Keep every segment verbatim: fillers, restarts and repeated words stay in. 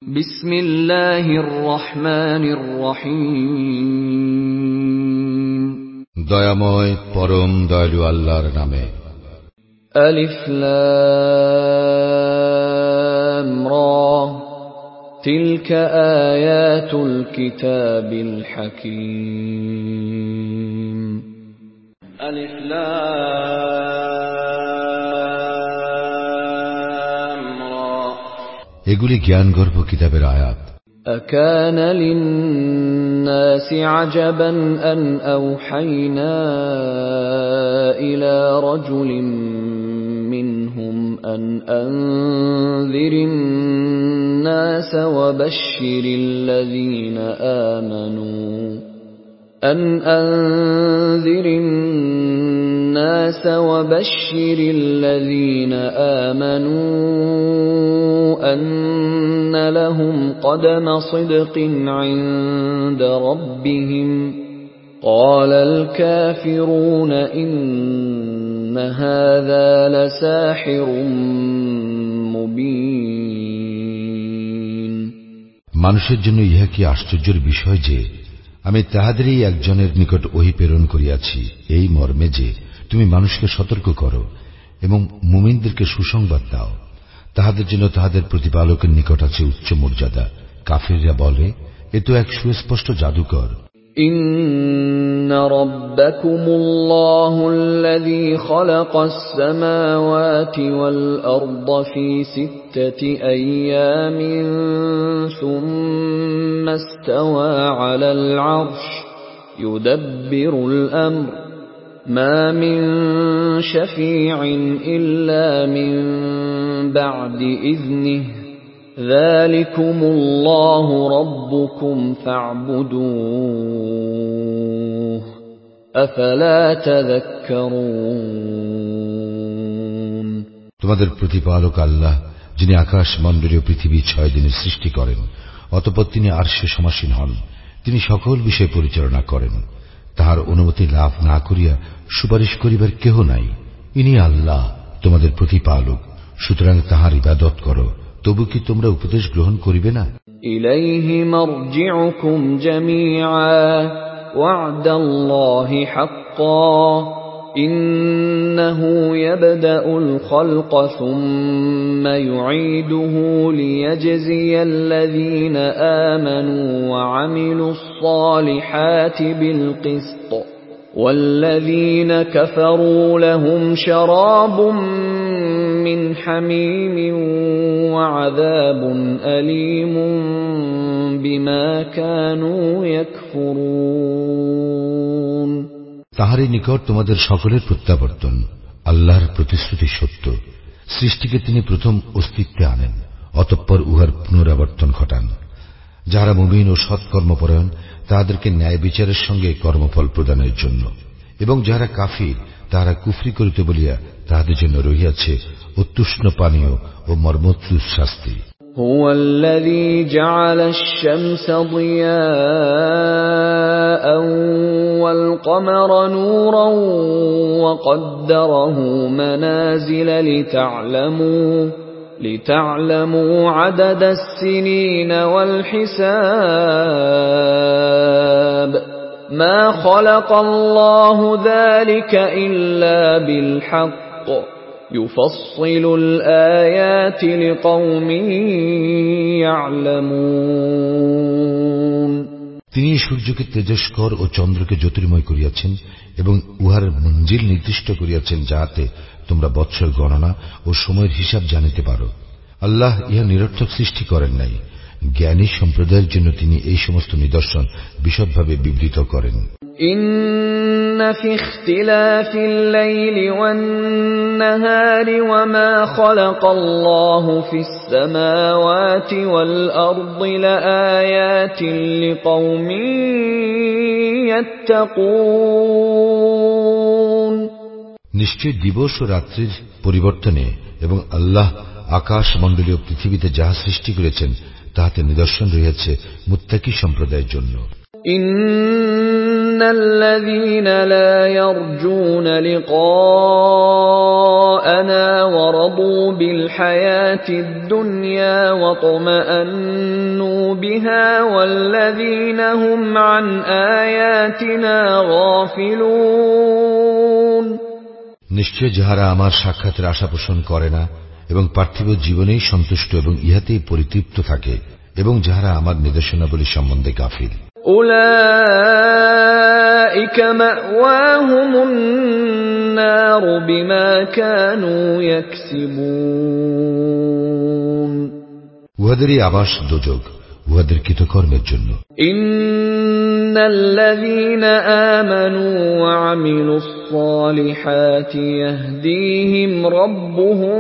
বিসমিল্লাহির রহমানির রহিম। দয়াময় পরম দয়ালু আল্লাহর নামে। আলিফ লাম রা তিলকা আয়াতুল কিতাবিল হাকীম। আলিফ লাম রা, এগুলি জ্ঞানগর্ভ কিতাবের আয়াত। أكان للناس عجبا أن أوحينا إلى رجل منهم أن أنذر الناس وبشر الذين آمنوا أن أنذر الناس وبشر الذين آمنوا أن لهم قدم صدق عند ربهم قال الكافرون إن هذا لساحر مبين। মানুষের জন্য ইহা কি আশ্চর্যের বিষয় যে আমি তাহাদেরই একজনের নিকট ওহী প্রেরণ করিয়াছি এই মর্মে যে তুমি মানুষকে সতর্ক করো এবং মুমিনদেরকে সুসংবাদ দাও। তাহাদের জন্য তাহাদের প্রতিপালকের নিকট আছে উচ্চ মর্যাদা। কাফিররা বলে, এ তো এক সুস্পষ্ট জাদুকর। ইন্না রাব্বাকুমুল্লাহুল্লাযী খালাকাস সামাওয়াতি ওয়াল আরদা ফী সিত্তাতি আইয়ামিন সুম্মা ইসতাওয়া আলাল আরশ ইউদাব্বিরুল আমর মা মিন শাফী'ইন ইল্লা মিন বা'দি ইযনিহি যালিকুমুল্লাহু রাব্বুকুম ফা'বুদুহু আফালা তাযাক্কারুন। তোমাদের প্রতিপালক আল্লাহ, যিনি আকাশ মণ্ডলীয় পৃথিবী ছয় দিনে সৃষ্টি করেন, অতঃপর তিনি আরশে সমাসীন হন। তিনি সকল বিষয় পরিচালনা করেন। তাহার অনুমতি লাভ না করিয়া সুপারিশ করিবার কেহ নাই। ইনি আল্লাহ তোমাদের প্রতিপালক, সুতরাং তাহার ইবাদত করো। তবু কি তোমরা উপদেশ গ্রহণ করিবে না? ইলাইহি মারজিউকুম জামিআ ওয়া'দাল্লাহি হাক্কান ইন্নাহু ইয়াবদাউল খালকা সুম্মা ইউঈদুহু লিয়াজজিয়াল্লাযীনা আমানু ওয়া আমিলুস সালিহাতি বিল কিসত والذين كفروا لهم شراب من حميم وعذاب أليم بما كانوا يكفرون। তাহারই নিকট তোমাদের সকলের প্রত্যাবর্তন। আল্লাহর প্রতিশ্রুতি সত্য। সৃষ্টিকে তিনি প্রথম অস্তিত্বে আনেন, অতঃপর উহার পুনরাবর্তন ঘটান। যাহারা মুমিন ও সৎকর্মপরায়ণ তাহাদেরকে ন্যায় বিচারের সঙ্গে কর্মফল প্রদানের জন্য, এবং যাহারা কাফির তাহারা কুফরি করিতে বলিয়া তাহাদের জন্য রহিয়াছে উত্তুষ্ণ পানীয় ও মর্মন্তুদ শাস্তি। হুয়াল্লাযী জা'আলাশ শামসা দিয়াআন ওয়াল কমারা নূরান ওয়া কদ্দারাহু মানাযিলা লিতা'লামু لتعلموا عدد السنين والحساب ما خلق الله ذلك إلا بالحق يفصل الآيات لقوم يعلمون। তিনি সূর্যকে তেজস্কর ও চন্দ্রকে জ্যোতির্ময় করিয়াছেন এবং উহার মঞ্জিল নির্দিষ্ট করিয়াছেন, যাহাতে তোমরা বৎসর গণনা ও সময়ের হিসাব জানিতে পারো। আল্লাহ ইহা নিরর্থক সৃষ্টি করেন নাই। জ্ঞানী সম্প্রদায়ের জন্য তিনি এই সমস্ত নিদর্শন বিশদভাবে বিবৃত করেন। ইন্না ফি ইখতিলাফিল লাইলি ওয়ান নাহারি ওয়া মা খালাকাল্লাহু ফিস সামাওয়াতি ওয়াল আরদি লাআয়াতিন লিকওমিন ইয়াত্তাকুন। নিশ্চয় দিবস ও রাত্রির পরিবর্তনে এবং আল্লাহ আকাশ মণ্ডলীয় পৃথিবীতে যাহা সৃষ্টি করেছেন তাহাতে নিদর্শন রয়েছে মুত্তাকি সম্প্রদায়ের জন্য। إن الذين لا يرجون لقاءنا ورضوا بالحياة الدنيا واطمأنوا بها والذين هم عن آياتنا غافلون নিশ্চয় যাহারা আমার সাক্ষাতের আশা পোষণ করে না এবং পার্থিব জীবনেই সন্তুষ্ট এবং ইহাতেই পরিতৃপ্ত থাকে এবং যাহারা আমার নির্দেশনাবলী সম্বন্ধে গাফিল أولئك مأواهم النار بما كانوا يكسبون উহাদেরই আবাস দোজখ উহাদের কৃতকর্মের জন্য إن الذين آمنوا وعملوا الصالحات يهديهم ربهم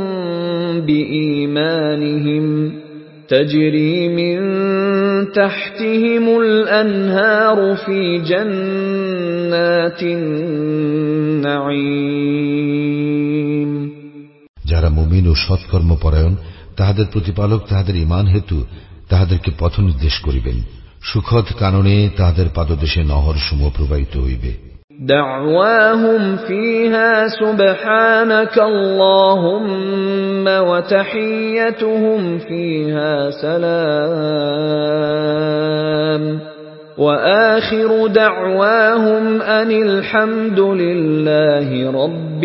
بإيمانهم تجري من تحتهم الأنهار في جنات النعيم যারা মুমিন ও সৎকর্মপরায়ণ তাহাদের প্রতিপালক তাহাদের ঈমান হেতু তাহাদেরকে পথ নির্দেশ করিবেন সুখদ কাননে তাহাদের পাদদেশে নহর সমূহ প্রবাহিত হইবে دعواهم فيها سبحانك اللهم وتحيتهم فيها سلام وآخر دعواهم أن الحمد لله رب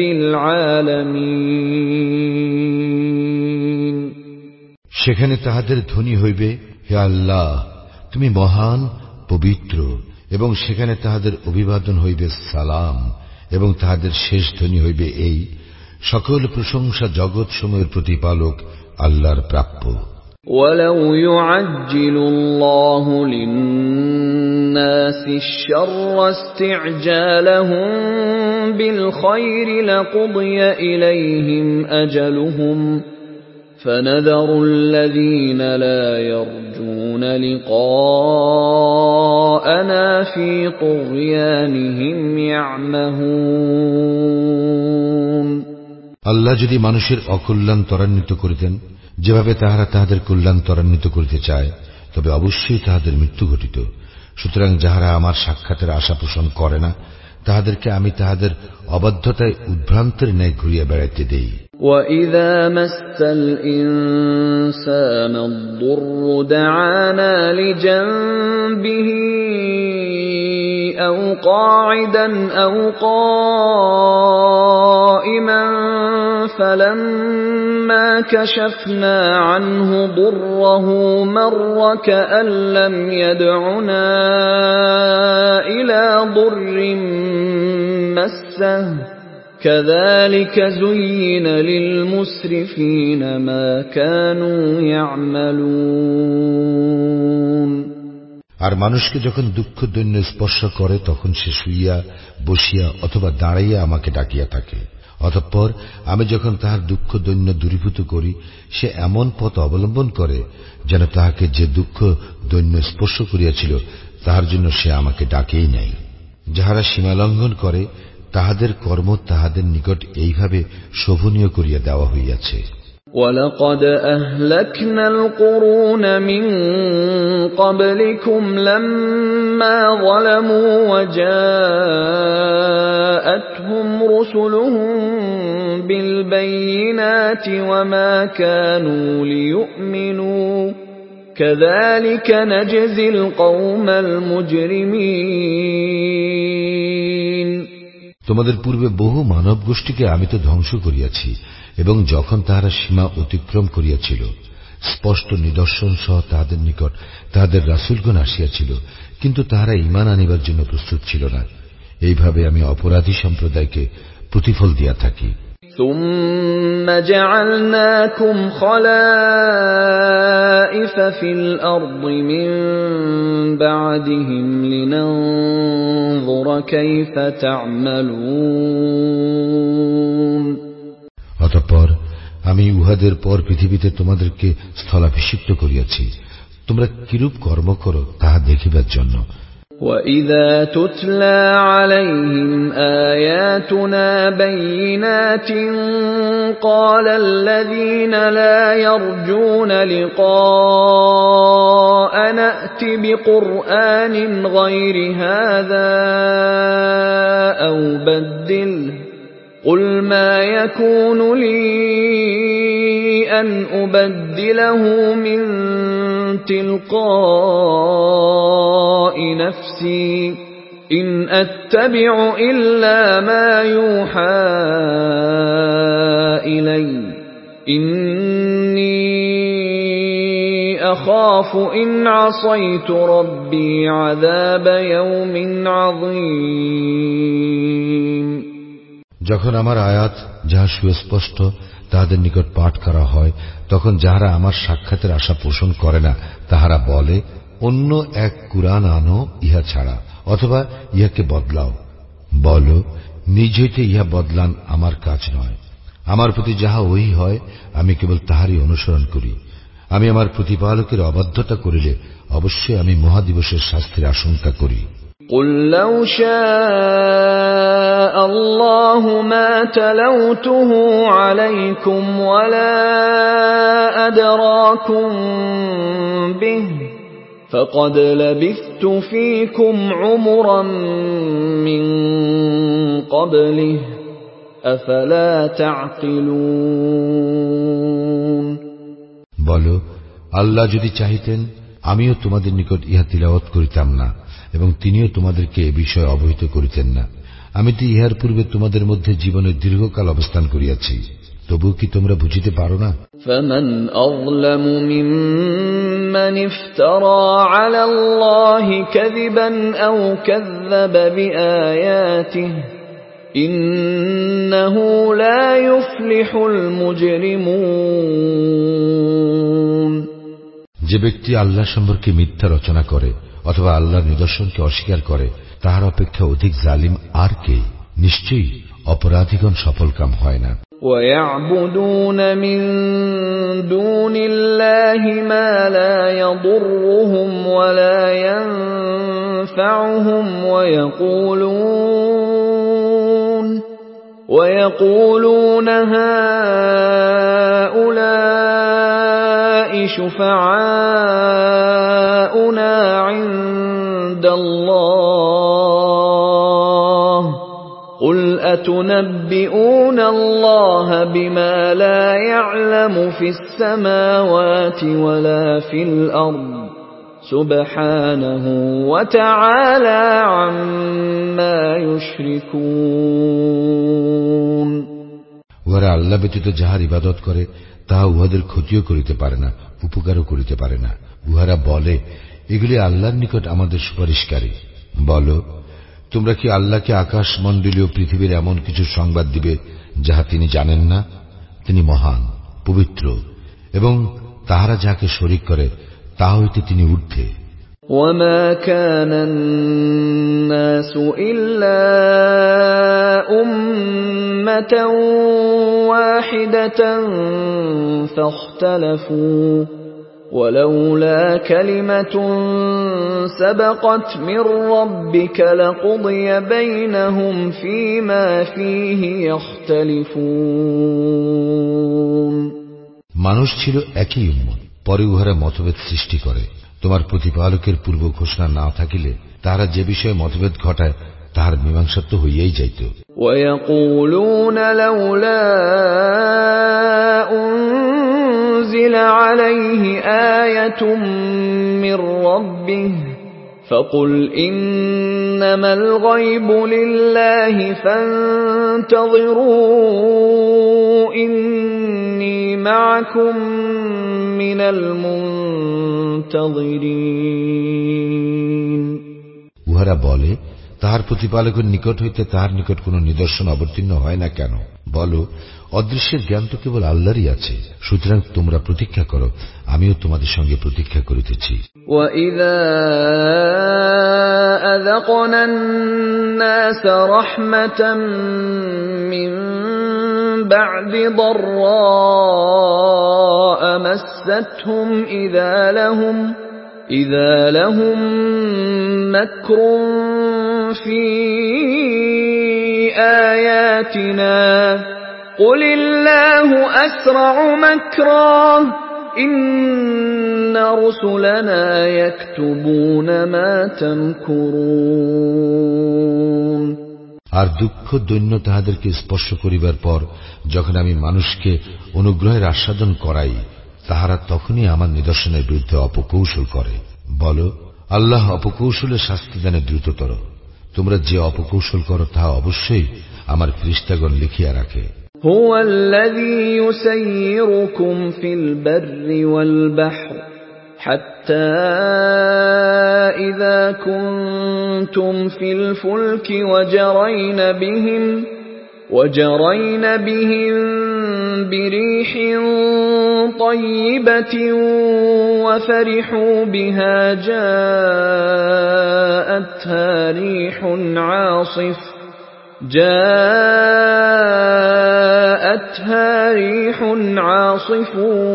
العالمين সেখানে তাহাদের ধ্বনি হইবে হে আল্লাহ তুমি মহান পবিত্র এবং সেখানে তাহাদের অভিবাদন হইবে সালাম এবং তাহাদের শেষ ধ্বনি হইবে এই সকল প্রশংসা জগৎ সমূহের প্রতিপালক আল্লাহর প্রাপ্য وَلَوْ يُعَجِّلُ اللَّهُ لِلنَّاسِ الشَّرَّ اسْتِعْجَالَهُم بِالْخَيْرِ لَقُضِيَ إِلَيْهِمْ أَجَلُهُمْ فَنَذَرُ الَّذِينَ لَا يَرْجُونَ لِقَاءَنَا فِي طُغْيَانِهِمْ يَعْمَهُونَ আল্লাহ যদি মানুষের অকল্যাণ ত্বরান্বিত করিতেন যেভাবে তাহারা তাহাদের কল্যাণ ত্বরান্বিত করিতে চায় তবে অবশ্যই তাহাদের মৃত্যু ঘটিত সুতরাং যাহারা আমার সাক্ষাতের আশা পোষণ করে না তাহাদেরকে আমি তাহাদের অবাধ্যতায় উদ্ভ্রান্তের ন্যায় ঘুরিয়া বেড়াইতে দেই وَإِذَا مَسَّ الْإِنسَانَ الضُّرُّ دَعَانَا لِجَنبِهِ أَوْ قَاعِدًا أَوْ قَائِمًا فَلَمَّا كَشَفْنَا عَنْهُ ضُرَّهُ مَرَّ كَأَن لَّمْ يَدْعُنَا إِلَى ضُرٍّ مَّسَّهُ كَذَلِكَ زُيِّنَ لِلْمُسْرِفِينَ مَا كَانُوا يَعْمَلُونَ আর মানুষকে যখন দুঃখ দৈন্য স্পর্শ করে তখন সে শুইয়া বসিয়া অথবা দাঁড়াইয়া আমাকে ডাকিয়া থাকে অতঃপর আমি যখন তাহার দুঃখ দৈন্য দূরীভূত করি সে এমন পথ অবলম্বন করে যেন তাহাকে যে দুঃখ দৈন্য স্পর্শ করিয়াছিল তাহার জন্য সে আমাকে ডাকেই নাই যাহারা সীমালঙ্ঘন করে তাহাদের কর্ম তাহাদের নিকট এইভাবে শোভনীয় করিয়া দেওয়া হইয়াছে وَلَقَدْ أَهْلَكْنَا الْقُرُونَ مِنْ قَبْلِكُمْ لَمَّا ظَلَمُوا وَجَاءَتْهُمْ رُسُلُهُم بِالْبَيِّنَاتِ وَمَا كَانُوا لِيُؤْمِنُوا كَذَلِكَ نَجْزِي الْقَوْمَ الْمُجْرِمِينَ তোমাদের পূর্বে বহু মানব গোষ্ঠীকে আমি তো ধ্বংস করিয়াছি এবং যখন তাহারা সীমা অতিক্রম করিয়াছিল স্পষ্ট নিদর্শন সহ তাহাদের নিকট তাহাদের রাসূলগণ আসিয়াছিল কিন্তু তাহারা ঈমান আনিবার জন্য প্রস্তুত ছিল না এইভাবে আমি অপরাধী সম্প্রদায়কে প্রতিফল দিয়া থাকি ثُمَّ جَعَلْنَاكُمْ خَلَائِفَ فِي الْأَرْضِ مِنْ بَعْدِهِمْ لِنَنْظُرَ كَيْفَ تَعْمَلُونَ অতঃপর আমি উহাদের পর পৃথিবীতে তোমাদেরকে স্থলাভিষিক্ত করিয়াছি তোমরা কিরূপ কর্ম করো তাহা দেখিবার জন্য وَإِذَا تُتْلَى عَلَيْهِمْ آيَاتُنَا بَيِّنَاتٍ قَالَ الَّذِينَ لَا يَرْجُونَ لِقَاءَنَا نأت بقرآن غير هذا أو بدله قل ما يكون لي أن أبدله من تلقاء نفسي إن أتبع إلا ما يوحى إلي إني أخاف إن عصيت ربي عذاب يوم عظيم। যখন আমার আয়াত যাহা সুস্পষ্ট তাহাদের নিকট পাঠ করা হয়, তখন যাহারা আমার সাক্ষাতের আশা পোষণ করে না তাহারা বলে, অন্য এক কুরআন আনো ইহা ছাড়া, অথবা ইহাকে বদলাও। বল, নিজ হইতে ইহা বদলান আমার কাজ নয়। আমার প্রতি যাহা ওহী হয় আমি কেবল তাহারই অনুসরণ করি। আমি আমার প্রতিপালকের অবাধ্যতা করিলে অবশ্যই আমি মহাদিবসের শাস্তির আশঙ্কা করি। قل لو شاء الله ما تلوته عليكم ولا أدراكم به فقد لبثت فيكم عمرا من قبله أفلا تعقلون। বলো, আল্লাহ যদি চাহিতেন আমিও তোমাদের নিকট ইহা তিলাওয়াত করিতাম না এবং তিনিও তোমাদেরকে এ বিষয়ে অবহিত করিতেন না। আমি তো ইহার পূর্বে তোমাদের মধ্যে জীবনের দীর্ঘকাল অবস্থান করিয়াছি, তবু কি তোমরা বুঝিতে পারো না? فمن أظلم ممن افترى على الله كذبا أو كذب بآياته إنه لا يفلح المجرمون। যে ব্যক্তি আল্লাহ সম্পর্কে মিথ্যা রচনা করে অথবা আল্লাহর নিদর্শনকে অস্বীকার করে তাহার অপেক্ষা অধিক জালিম আর কে? নিশ্চয়ই অপরাধীগণ সফলকাম হয় না। وَيَعْبُدُونَ مِن دُونِ اللَّهِ مَا لَا يَضُرُّهُمْ وَلَا يَنفَعُهُمْ وَيَقُولُونَ وَيَقُولُونَ هَؤُلَاءِ شُفَعَاؤُنَا عِندَ اللَّهِ قُلْ أَتُنَبِّئُونَ اللَّهَ بِمَا لَا يَعْلَمُ فِي السَّمَاوَاتِ وَلَا فِي الْأَرْضِ سُبْحَانَهُ وَتَعَالَى عَمَّا يُشْرِكُونَ। উহারা আল্লাহ ব্যতীত যাহার ইবাদত করে তাহা উহাদের ক্ষতিও করিতে পারে না, উপকারও করিতে পারে না। উহারা বলে, এগুলি আল্লাহর নিকট আমাদের সুপারিশকারী। বল, তোমরা কি আল্লাহকে আকাশ মণ্ডলীয় পৃথিবীর এমন কিছু সংবাদ দিবে যাহা তিনি জানেন না? তিনি মহান, পবিত্র, এবং তাহারা যাহাকে শরীক করে তাহা হইতে তিনি ঊর্ধ্বে। وَمَا كَانَ النَّاسُ إِلَّا أُمَّةً وَاحِدَةً فَاخْتَلَفُوا وَلَوْلَا كَلِمَةٌ سَبَقَتْ مِنْ رَبِّكَ لَقُضِيَ بَيْنَهُمْ فِيمَا فِيهِ يَخْتَلِفُونَ। মানুষ ছিল একই উম্মত, পরে উহারা মতভেদ সৃষ্টি করে। তোমার প্রতিপালকের পূর্ব ঘোষণা না থাকিলে তাহারা যে বিষয়ে মতভেদ ঘটায় তাহার মীমাংসা তো হইয়াই যাইত। وَيَقُولُونَ لَوْلَا أُنْزِلَ عَلَيْهِ آيَةٌ مِّن رَّبِّهِ فَقُلْ إِنَّمَا الْغَيْبُ لِلَّهِ فَانْتَظِرُوا إِنِّي مَعَكُمْ مِنَ الْمُنْتَظِرِينَ। উহারা বলে, তাহার প্রতিপালকের নিকট হইতে তাহার নিকট কোন নিদর্শন অবতীর্ণ হয় না কেন? বল, অদৃশ্যের জ্ঞান তো কেবল আল্লাহরই আছে, সুতরাং তোমরা প্রতীক্ষা করো, আমিও তোমাদের সঙ্গে প্রতীক্ষা করিতেছি। وَإِذَا أَذَقْنَا النَّاسَ رَحْمَةً مِّن بَعْدِ ضَرَّاءَ مَسَّتْهُمْ إِذَا لَهُمْ إِذَا لَهُمْ مَكْرٌ فِي آيَاتِنَا قُلِ اللَّهُ أَسْرَعُ مَكْرًا إن رسلنا يكتبون ما تمكرون। আর দুঃখ দৈন্য তাহাদেরকে স্পর্শ করিবার পর যখন আমি মানুষকে অনুগ্রহের আস্বাদন করাই, তাহারা তখনই আমার নিদর্শনের বিরুদ্ধে অপকৌশল করে। বলো, আল্লাহ অপকৌশলের শাস্তি দানে দ্রুততর। তোমরা যে অপকৌশল করো তাহা অবশ্যই আমার ফেরেশতাগণ লিখিয়া রাখে। هو الذي يسيركم في البر والبحر حتى إذا كنتم في الفلك وجرين بهم وجرين بهم بريح طيبة وفرحوا بها جاءتها ريح عاصف جاءتها ريح عاصف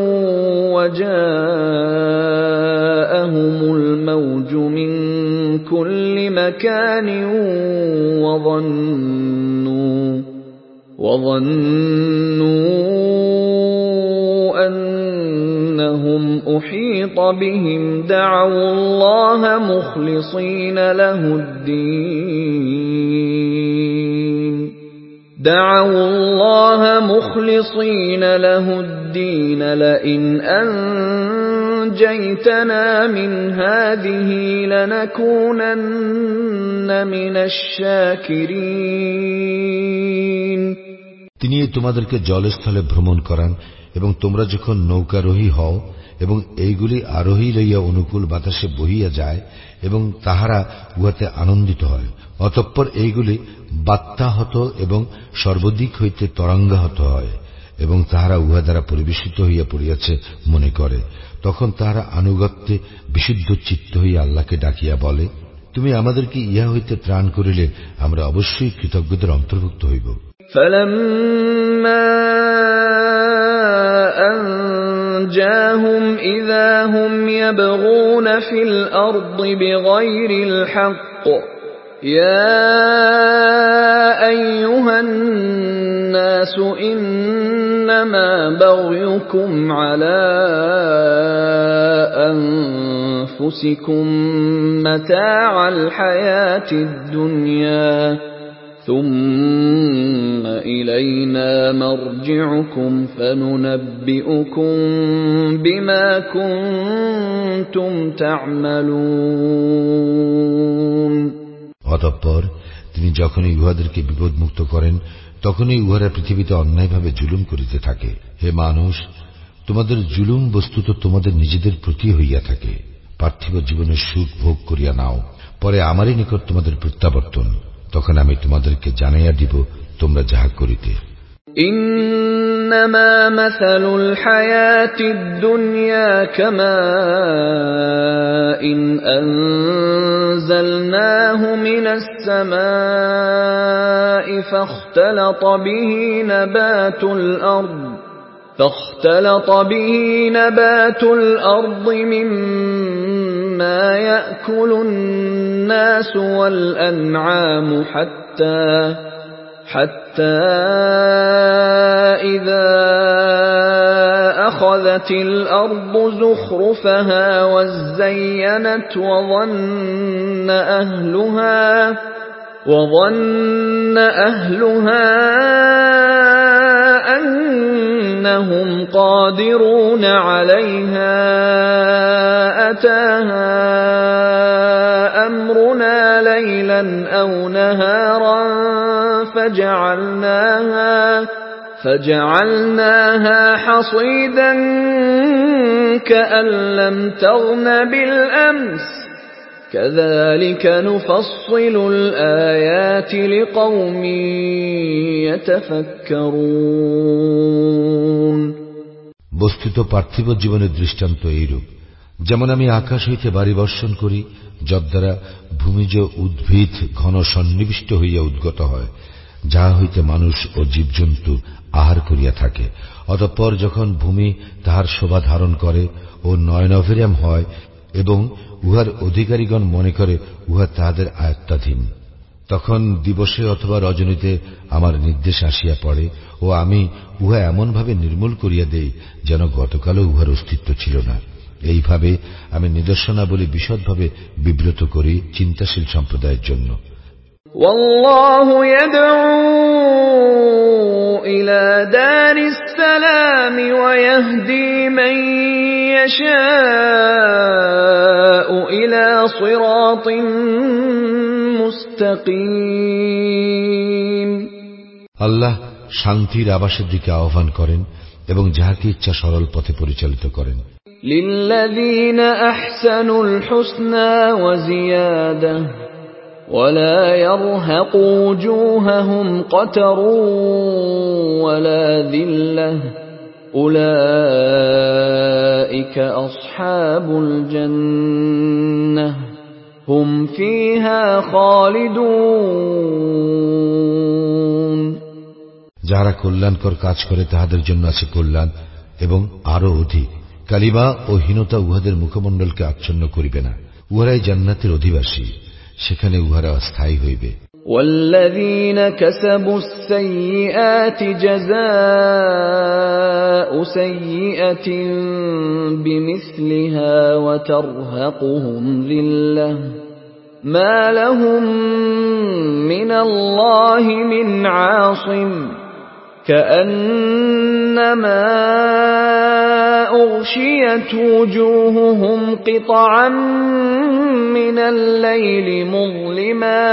وجاءهم الموج من كل مكان وظنوا وظنوا أنهم أحيط بهم دعوا الله مخلصين له الدين دعوا الله مخلصين له الدين لئن أنجيتنا من هذه لنكونن من الشاكرين। তিনি তোমাদেরকে জলস্থলে ভ্রমণ করান এবং তোমরা যখন নৌকারোহী হও এবং এইগুলি আরোহী লইয়া অনুকূল বাতাসে বহিয়া যায় এবং তাহারা উহাতে আনন্দিত হয়, অতঃপর এইগুলি বাত্যাহত এবং সর্বদিক হইতে তরঙ্গাহত হয় এবং তাহারা উহা দ্বারা পরিবেশিত হইয়া পড়িয়াছে মনে করে, তখন তাহারা আনুগত্যে বিশুদ্ধ চিত্ত হইয়া আল্লাহকে ডাকিয়া বলে, তুমি আমাদেরকে ইহা হইতে ত্রাণ করিলে আমরা অবশ্যই কৃতজ্ঞদের অন্তর্ভুক্ত হইব। أنجاهم إذا هم يبغون في الأرض بغير الحق يا أيها الناس إنما بغيكم على أنفسكم متاع الحياة الدنيا ثم إلينا مرجعكم فننبئكم بما كنتم تعملون। অতঃপর তিনি যখনই উহাদেরকে বিপদমুক্ত করেন তখনই উহারা পৃথিবীতে অন্যায়ভাবে জুলুম করিতে থাকে। হে মানুষ, তোমাদের জুলুম বস্তুত তোমাদের নিজেদের প্রতি হইয়া থাকে। পার্থিব জীবনের সুখ ভোগ করিয়া নাও, পরে আমারই নিকট তোমাদের প্রত্যাবর্তন, তখন আমি তোমাদেরকে জানাইয়া দিব তোমরা যাহা করিতে। إنما مثل الحياة الدنيا كماء أنزلناه من السماء فاختلط به نبات الأرض فاختلط به نبات الأرض مما يأكل الناس والأنعام حتى حتى إذا أخذت الأرض زخرفها وزينت وظن أهلها وظن أهلها أنهم قادرون عليها أتاها أمرنا ليلا أو نهارا فجعلناها فجعلناها حصيدا كأن لم تغن بالأمس كذلك نفصل الآيات لقوم يتفكرون। বস্তুত পার্থিব জীবনের দৃষ্টান্ত এইরূপ, যেমন আমি আকাশ হইতে বাড়ি বর্ষণ করি, যদ্বারা ভূমিজ উদ্ভিদ ঘন সন্নিবিষ্ট হইয়া উদ্গত হয়, যাহা হইতে মানুষ ও জীবজন্তু আহার করিয়া থাকে। অতঃপর যখন ভূমি তাহার শোভা ধারণ করে ও নয়নাভিরাম হয় এবং উহার অধিকারীগণ মনে করে উহা তাহাদের আয়ত্তাধীন, তখন দিবসে অথবা রজনীতে আমার নির্দেশ আসিয়া পড়ে ও আমি উহা এমনভাবে নির্মূল করিয়া দেই যেন গতকালও উহার অস্তিত্ব ছিল না। এইভাবে আমি নিদর্শনাবলী বিশদভাবে বিব্রত করি চিন্তাশীল সম্প্রদায়ের জন্য। ওয়াল্লাহু ইয়াদউ ইলা দারিস সালাম ওয়া ইয়াহদি মান ইয়াশাউ ইলা সিরাতিন মুস্তাকিম। আল্লাহ শান্তির আবাসের দিকে আহ্বান করেন এবং যাহাকে ইচ্ছা সরল পথে পরিচালিত করেন। লিল্লাযীনা আহসানুল হুসনা ওয়া জিয়াদাহ ওয়ালা ইয়ারহাকু ওজুহাহুম কতরুন ওয়ালা যিল্লাহ উলাইকা আসহাবুল জান্নাহ হুম ফিহা খালিদুন। যারা কল্যাণকর কাজ করে তাহাদের জন্য আছে কল্যাণ এবং আরো অধিক। কালিমা ও হীনতা উহাদের মুখমণ্ডলকে আচ্ছন্ন করিবে না। উহারাই জান্নাতের অধিবাসী, সেখানে উহারা স্থায়ী হইবে। والذين كسبوا السيئات جزاء سيئة بمثلها وترهقهم ذلة ما لهم من الله من عاصم كأنما أغشيت وجوههم قطعا من الليل مظلما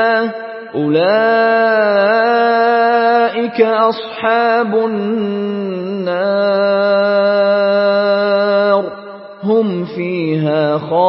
أولئك أصحاب النار هم فيها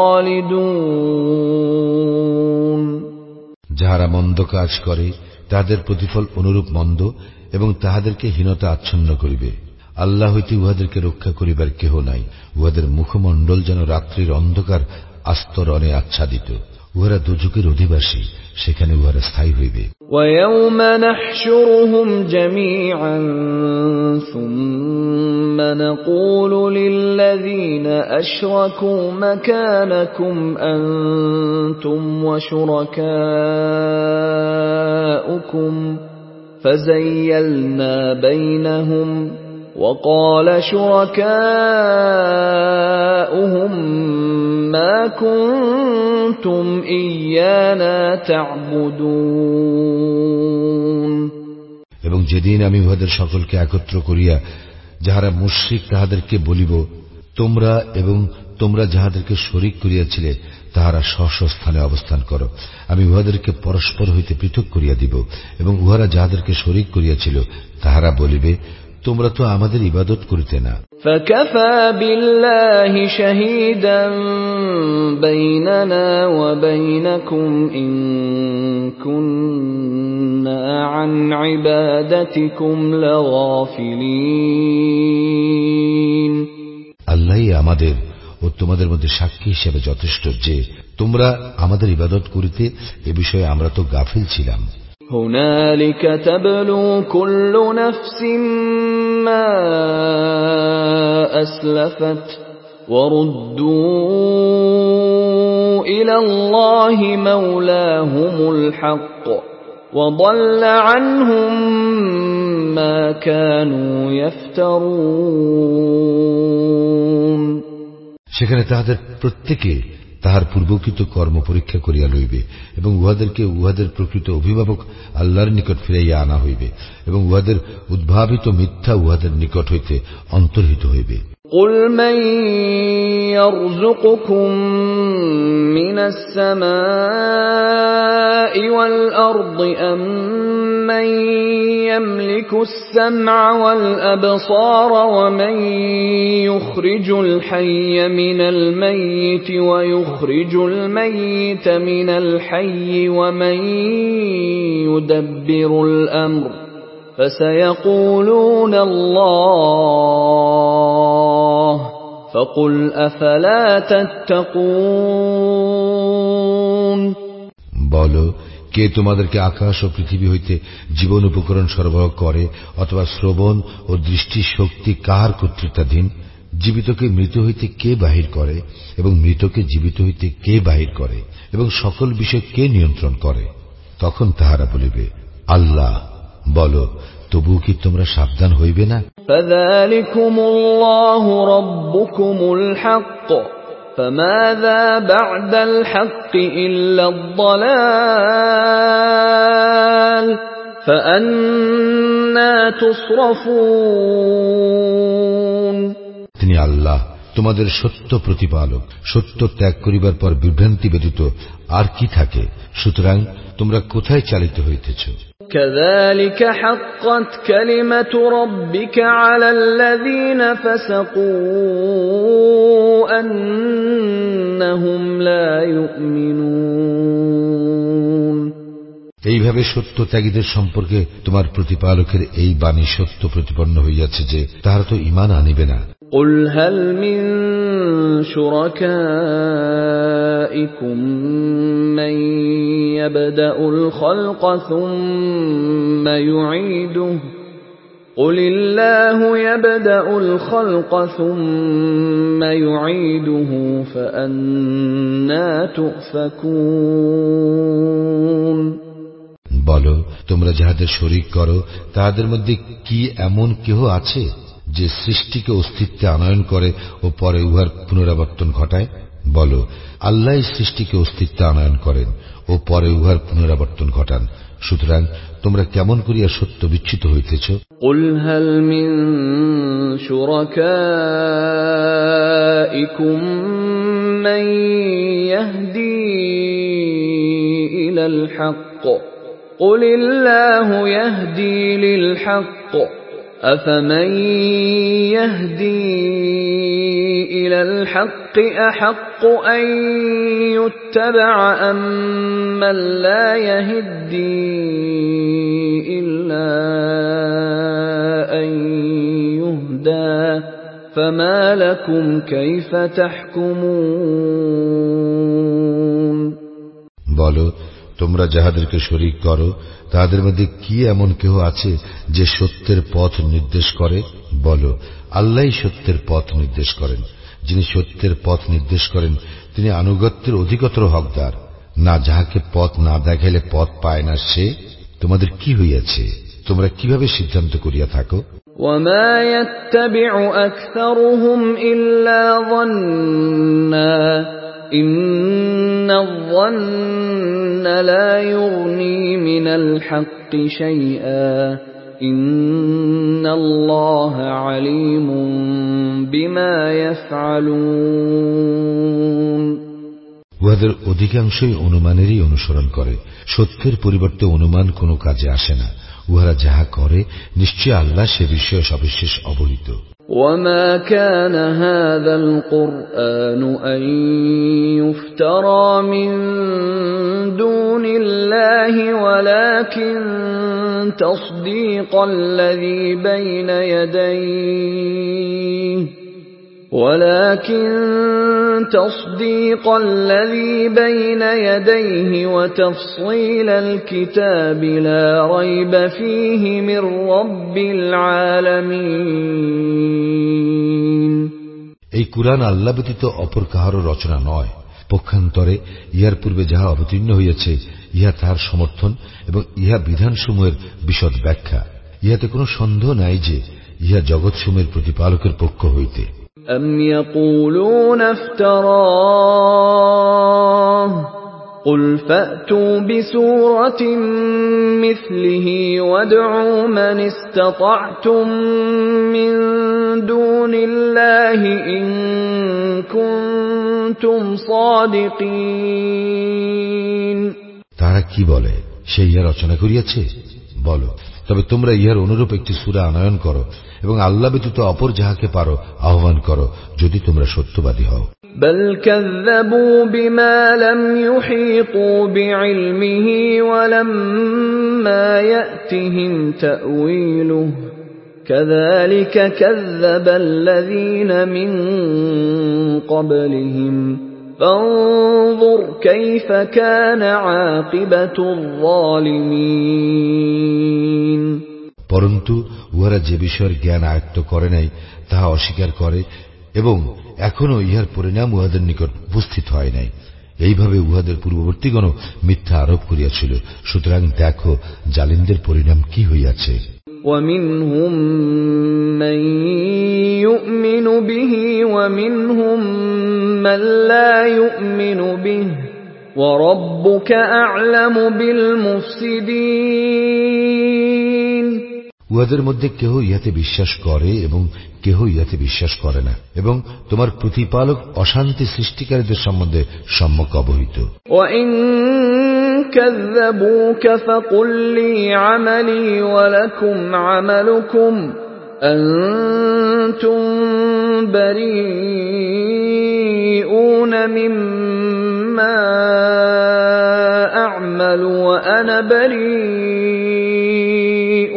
خالدون। যাহারা মন্দ কাজ করে তাহাদের প্রতিফল অনুরূপ মন্দ এবং তাহাদেরকে হীনতা আচ্ছন্ন করিবে। আল্লাহ হইতে উহাদেরকে রক্ষা করিবার কেহ নাই। উহাদের মুখমণ্ডল যেন রাত্রির অন্ধকার আস্তরণে আচ্ছাদিত। উহারা দুজকের অধিবাসী, সেখানে উহারা স্থায়ী হইবে। وَيَوْمَ نَحْشُرُهُمْ جَمِيعًا ثُمَّ نَقُولُ لِلَّذِينَ أَشْرَكُوا مَكَانَكُمْ أَنْتُمْ وَشُرَكَاؤُكُمْ فَزَيَّلْنَا بَيْنَهُمْ وَقَالَ شُرَكَاؤُهُمْ مَا كُنْتُمْ إِيَّانَا تَعْبُدُونَ। এবং যেদিন আমি উহাদের সকলকে একত্র করিয়া যাহারা মুশরিক তাহাদেরকে বলিব, তোমরা এবং তোমরা যাহাদেরকে শরীক করিয়াছিলে তাহারা স্ব স্ব স্থানে অবস্থান করো। আমি উহাদেরকে পরস্পর হইতে পৃথক করিয়া দিব এবং উহারা যাহাদেরকে শরীক করিয়াছিল তাহারা বলিবে, তোমরা তো আমাদের ইবাদত করিতে না। فَكَفَى بِاللَّهِ شَهِيدًا بَيْنَنَا وَبَيْنَكُمْ إِن كُنَّا عَنْ عِبَادَتِكُمْ لَغَافِلِينَ। আল্লাহই আমাদের ও তোমাদের মধ্যে সাক্ষী হিসেবে যথেষ্ট যে তোমরা আমাদের ইবাদত করিতে এ বিষয়ে আমরা তো গাফিল ছিলাম। هُنَالِكَ تَبْلُو كُلُّ نَفْسٍ مَا أَسْلَفَتْ وَرُدُّوا إِلَى اللَّهِ مَوْلَاهُمُ الْحَقِّ وَضَلَّ عَنْهُمْ مَا كَانُوا يَفْتَرُونَ। সেখানে তাহাদের প্রত্যেকে তাহার পূর্বকৃত কর্ম পরীক্ষা করিয়া লইবে এবং উহাদেরকে উহাদের প্রকৃত অভিভাবক আল্লাহর নিকট ফিরাইয়া আনা হইবে এবং উহাদের উদ্ভাবিত মিথ্যা উহাদের নিকট হইতে অন্তর্হিত হইবে। قُلْ مَنْ يَرْزُقُكُمْ مِنَ السَّمَاءِ وَالْأَرْضِ أَمَّنْ يَمْلِكُ السَّمْعَ وَالْأَبْصَارَ وَمَنْ يُخْرِجُ الْحَيَّ مِنَ الْمَيِّتِ وَيُخْرِجُ الْمَيِّتَ مِنَ الْحَيِّ وَمَنْ يُدَبِّرُ الْأَمْرَ فَسَيَقُولُونَ اللَّهُ فَقُلْ أَفَلَا تَتَّقُونَ। বলো, কে তোমাদেরকে আকাশ ও পৃথিবী হইতে জীবন উপকরণ সরবরাহ করে অথবা শ্রবণ ও দৃষ্টি শক্তি কার কর্তৃত্বাধীন? জীবিতকে মৃত হইতে কে বাহির করে এবং মৃতকে জীবিত হইতে কে বাহির করে এবং সকল বিষয় কে নিয়ন্ত্রণ করে? তখন তাহারা বলিবে, আল্লাহ, বলো, তবু কি তোমরা সাবধান হইবে না? ফাযালিকুমুল্লাহু রাব্বুকুমুল হক, ফামাযা বা'দাল হক ইল্লাদ দালাল, ফাআন্না তুসরাফুন। তিনি আল্লাহ, তোমাদের সত্য প্রতিপালক। সত্য ত্যাগ করিবার পর বিভ্রান্তি ব্যতীত আর কি থাকে? সুতরাং তোমরা কোথায় চালিত হইতেছ? كذلك حقت كلمة ربك على الذين فسقوا أنهم لا يؤمنون। এইভাবে সত্য ত্যাগীদের সম্পর্কে তোমার প্রতিপালকের এই বাণী সত্য প্রতিপন্ন হইয়াছে যে তাহারা তো ঈমান আনিবে না। قل هل من شركائكم من يبدأ الخلق ثم يعيده قل الله يبدأ الخلق ثم يعيده فأنى تؤفكون। বলো, তোমরা যাহাদের শরীক করো তাহাদের মধ্যে কি এমন কেহ আছে যে সৃষ্টিকে অস্তিত্বে আনয়ন করে ও পরে উহার পুনরাবর্তন ঘটায়? বলো, আল্লাহই সৃষ্টিকে অস্তিত্বে আনয়ন করেন ও পরে উহার পুনরাবর্তন ঘটান। সুতরাং তোমরা কেমন করিয়া সত্য বিচ্যুত হইতেছ? قُلْ هَلْ مِنْ شُرَكَائِكُمْ مَنْ يَهْدِي إِلَى الْحَقِّ قُلِ اللَّهُ يَهْدِي لِلْحَقِّ أَفَمَنْ يَهْدِي إِلَى الْحَقِّ أَحَقُّ أَنْ يُتَّبَعَ أَمَّنْ لَا يَهِدِّي إِلَّا أَنْ يُهْدَى فَمَا لَكُمْ كَيْفَ تَحْكُمُونَ। বলো, তোমরা যাহাদেরকে শরীক করো তাহাদের মধ্যে কি এমন কেহ আছে যে সত্যের পথ নির্দেশ করে? বলো, আল্লাহই সত্যের পথ নির্দেশ করেন। যিনি সত্যের পথ নির্দেশ করেন তিনি আনুগত্যের অধিকতর হকদার। না যাহাকে পথ না দেখাইলে পথ পায় না সে? তোমাদের কি হইয়াছে? তোমরা কিভাবে সিদ্ধান্ত করিয়া থাকো? وَمَا يَتَّبِعُ أَكْثَرُهُمْ إِلَّا ظَنًّا إِنَّ الظَّنَّ لَا يُغْنِي مِنَ الْحَقِّ شَيْئًا إِنَّ اللَّهَ عَلِيمٌ بِمَا يَفْعَلُونَ। উহাদের অধিকাংশই অনুমানেরই অনুসরণ করে। সত্যের পরিবর্তে অনুমান কোনো কাজে আসে না। উহারা যাহা করে নিশ্চয় আল্লাহ সে বিষয়ে সবিশেষ অবহিত। وَمَا كَانَ هَذَا الْقُرْآنُ أَن يُفْتَرَى مِن دُونِ اللَّهِ وَلَكِن تَصْدِيقَ الَّذِي بَيْنَ يَدَيْهِ ولكن تصديق الذي بين يديه وتفصيل الكتاب لا ريب فيه من رب العالمين। এই কুরআন আল্লাহ ব্যতীত অপর কাহারও রচনা নয়। পক্ষান্তরে ইহার পূর্বে যাহা অবতীর্ণ হইয়াছে ইহা তাহার সমর্থন এবং ইহা বিধানসমূহের বিশদ ব্যাখ্যা। ইহাতে কোনো সন্দেহ নাই যে ইহা জগৎসমূহের প্রতিপালকের পক্ষ হইতে। أَمْ يَقُولُونَ افْتَرَاهُ قُلْ فَأْتُوا بِسُورَةٍ مِثْلِهِ وَادْعُوا مَنِ اسْتَطَعْتُم مِّن دُونِ اللَّهِ إِن كُنتُمْ صَادِقِينَ। তারা কি বলে, সে ইহা রচনা করিয়াছে? বলো, তবে তোমরা ইহার অনুরূপ একটি সূরা আনয়ন করো এবং আল্লাহ ব্যতীত অপর যাহাকে পারো আহ্বান করো, যদি তোমরা সত্যবাদী হও। بل كذبوا بما لم يحيطوا بعلمه ولما يأتهم تأويله كذلك كذب الذين من قبلهم فانظر كيف كان عاقبة الظالمين। পরন্তু উহারা যে বিষয়ের জ্ঞান আয়ত্ত করে নাই তাহা অস্বীকার করে এবং এখনো ইহার পরিণাম উহাদের নিকট উপস্থিত হয় নাই। এইভাবে উহাদের পূর্ববর্তীগণও মিথ্যা আরোপ করিয়াছিল। সুতরাং দেখো জালিমদের পরিণাম কি হইয়াছে। وَمِنْهُمْ مَنْ يُؤْمِنُ بِهِ وَمِنْهُمْ مَنْ لَا يُؤْمِنُ بِهِ وَرَبُّكَ أَعْلَمُ بِالْمُفْسِدِينَ। উহাদের মধ্যে কেহ ইহাতে বিশ্বাস করে এবং কেহ ইহাতে বিশ্বাস করে না, এবং তোমার প্রতিপালক অশান্তি সৃষ্টিকারীদের সম্বন্ধে সম্যক অবহিত। وَإِنْ كَذَّبُوكَ فَقُلْ لِي عَمَلِي وَلَكُمْ عَمَلُكُمْ أَنْتُمْ بَرِيئُونَ مِمَّا أَعْمَلُ وَأَنَا بَرِيءٌ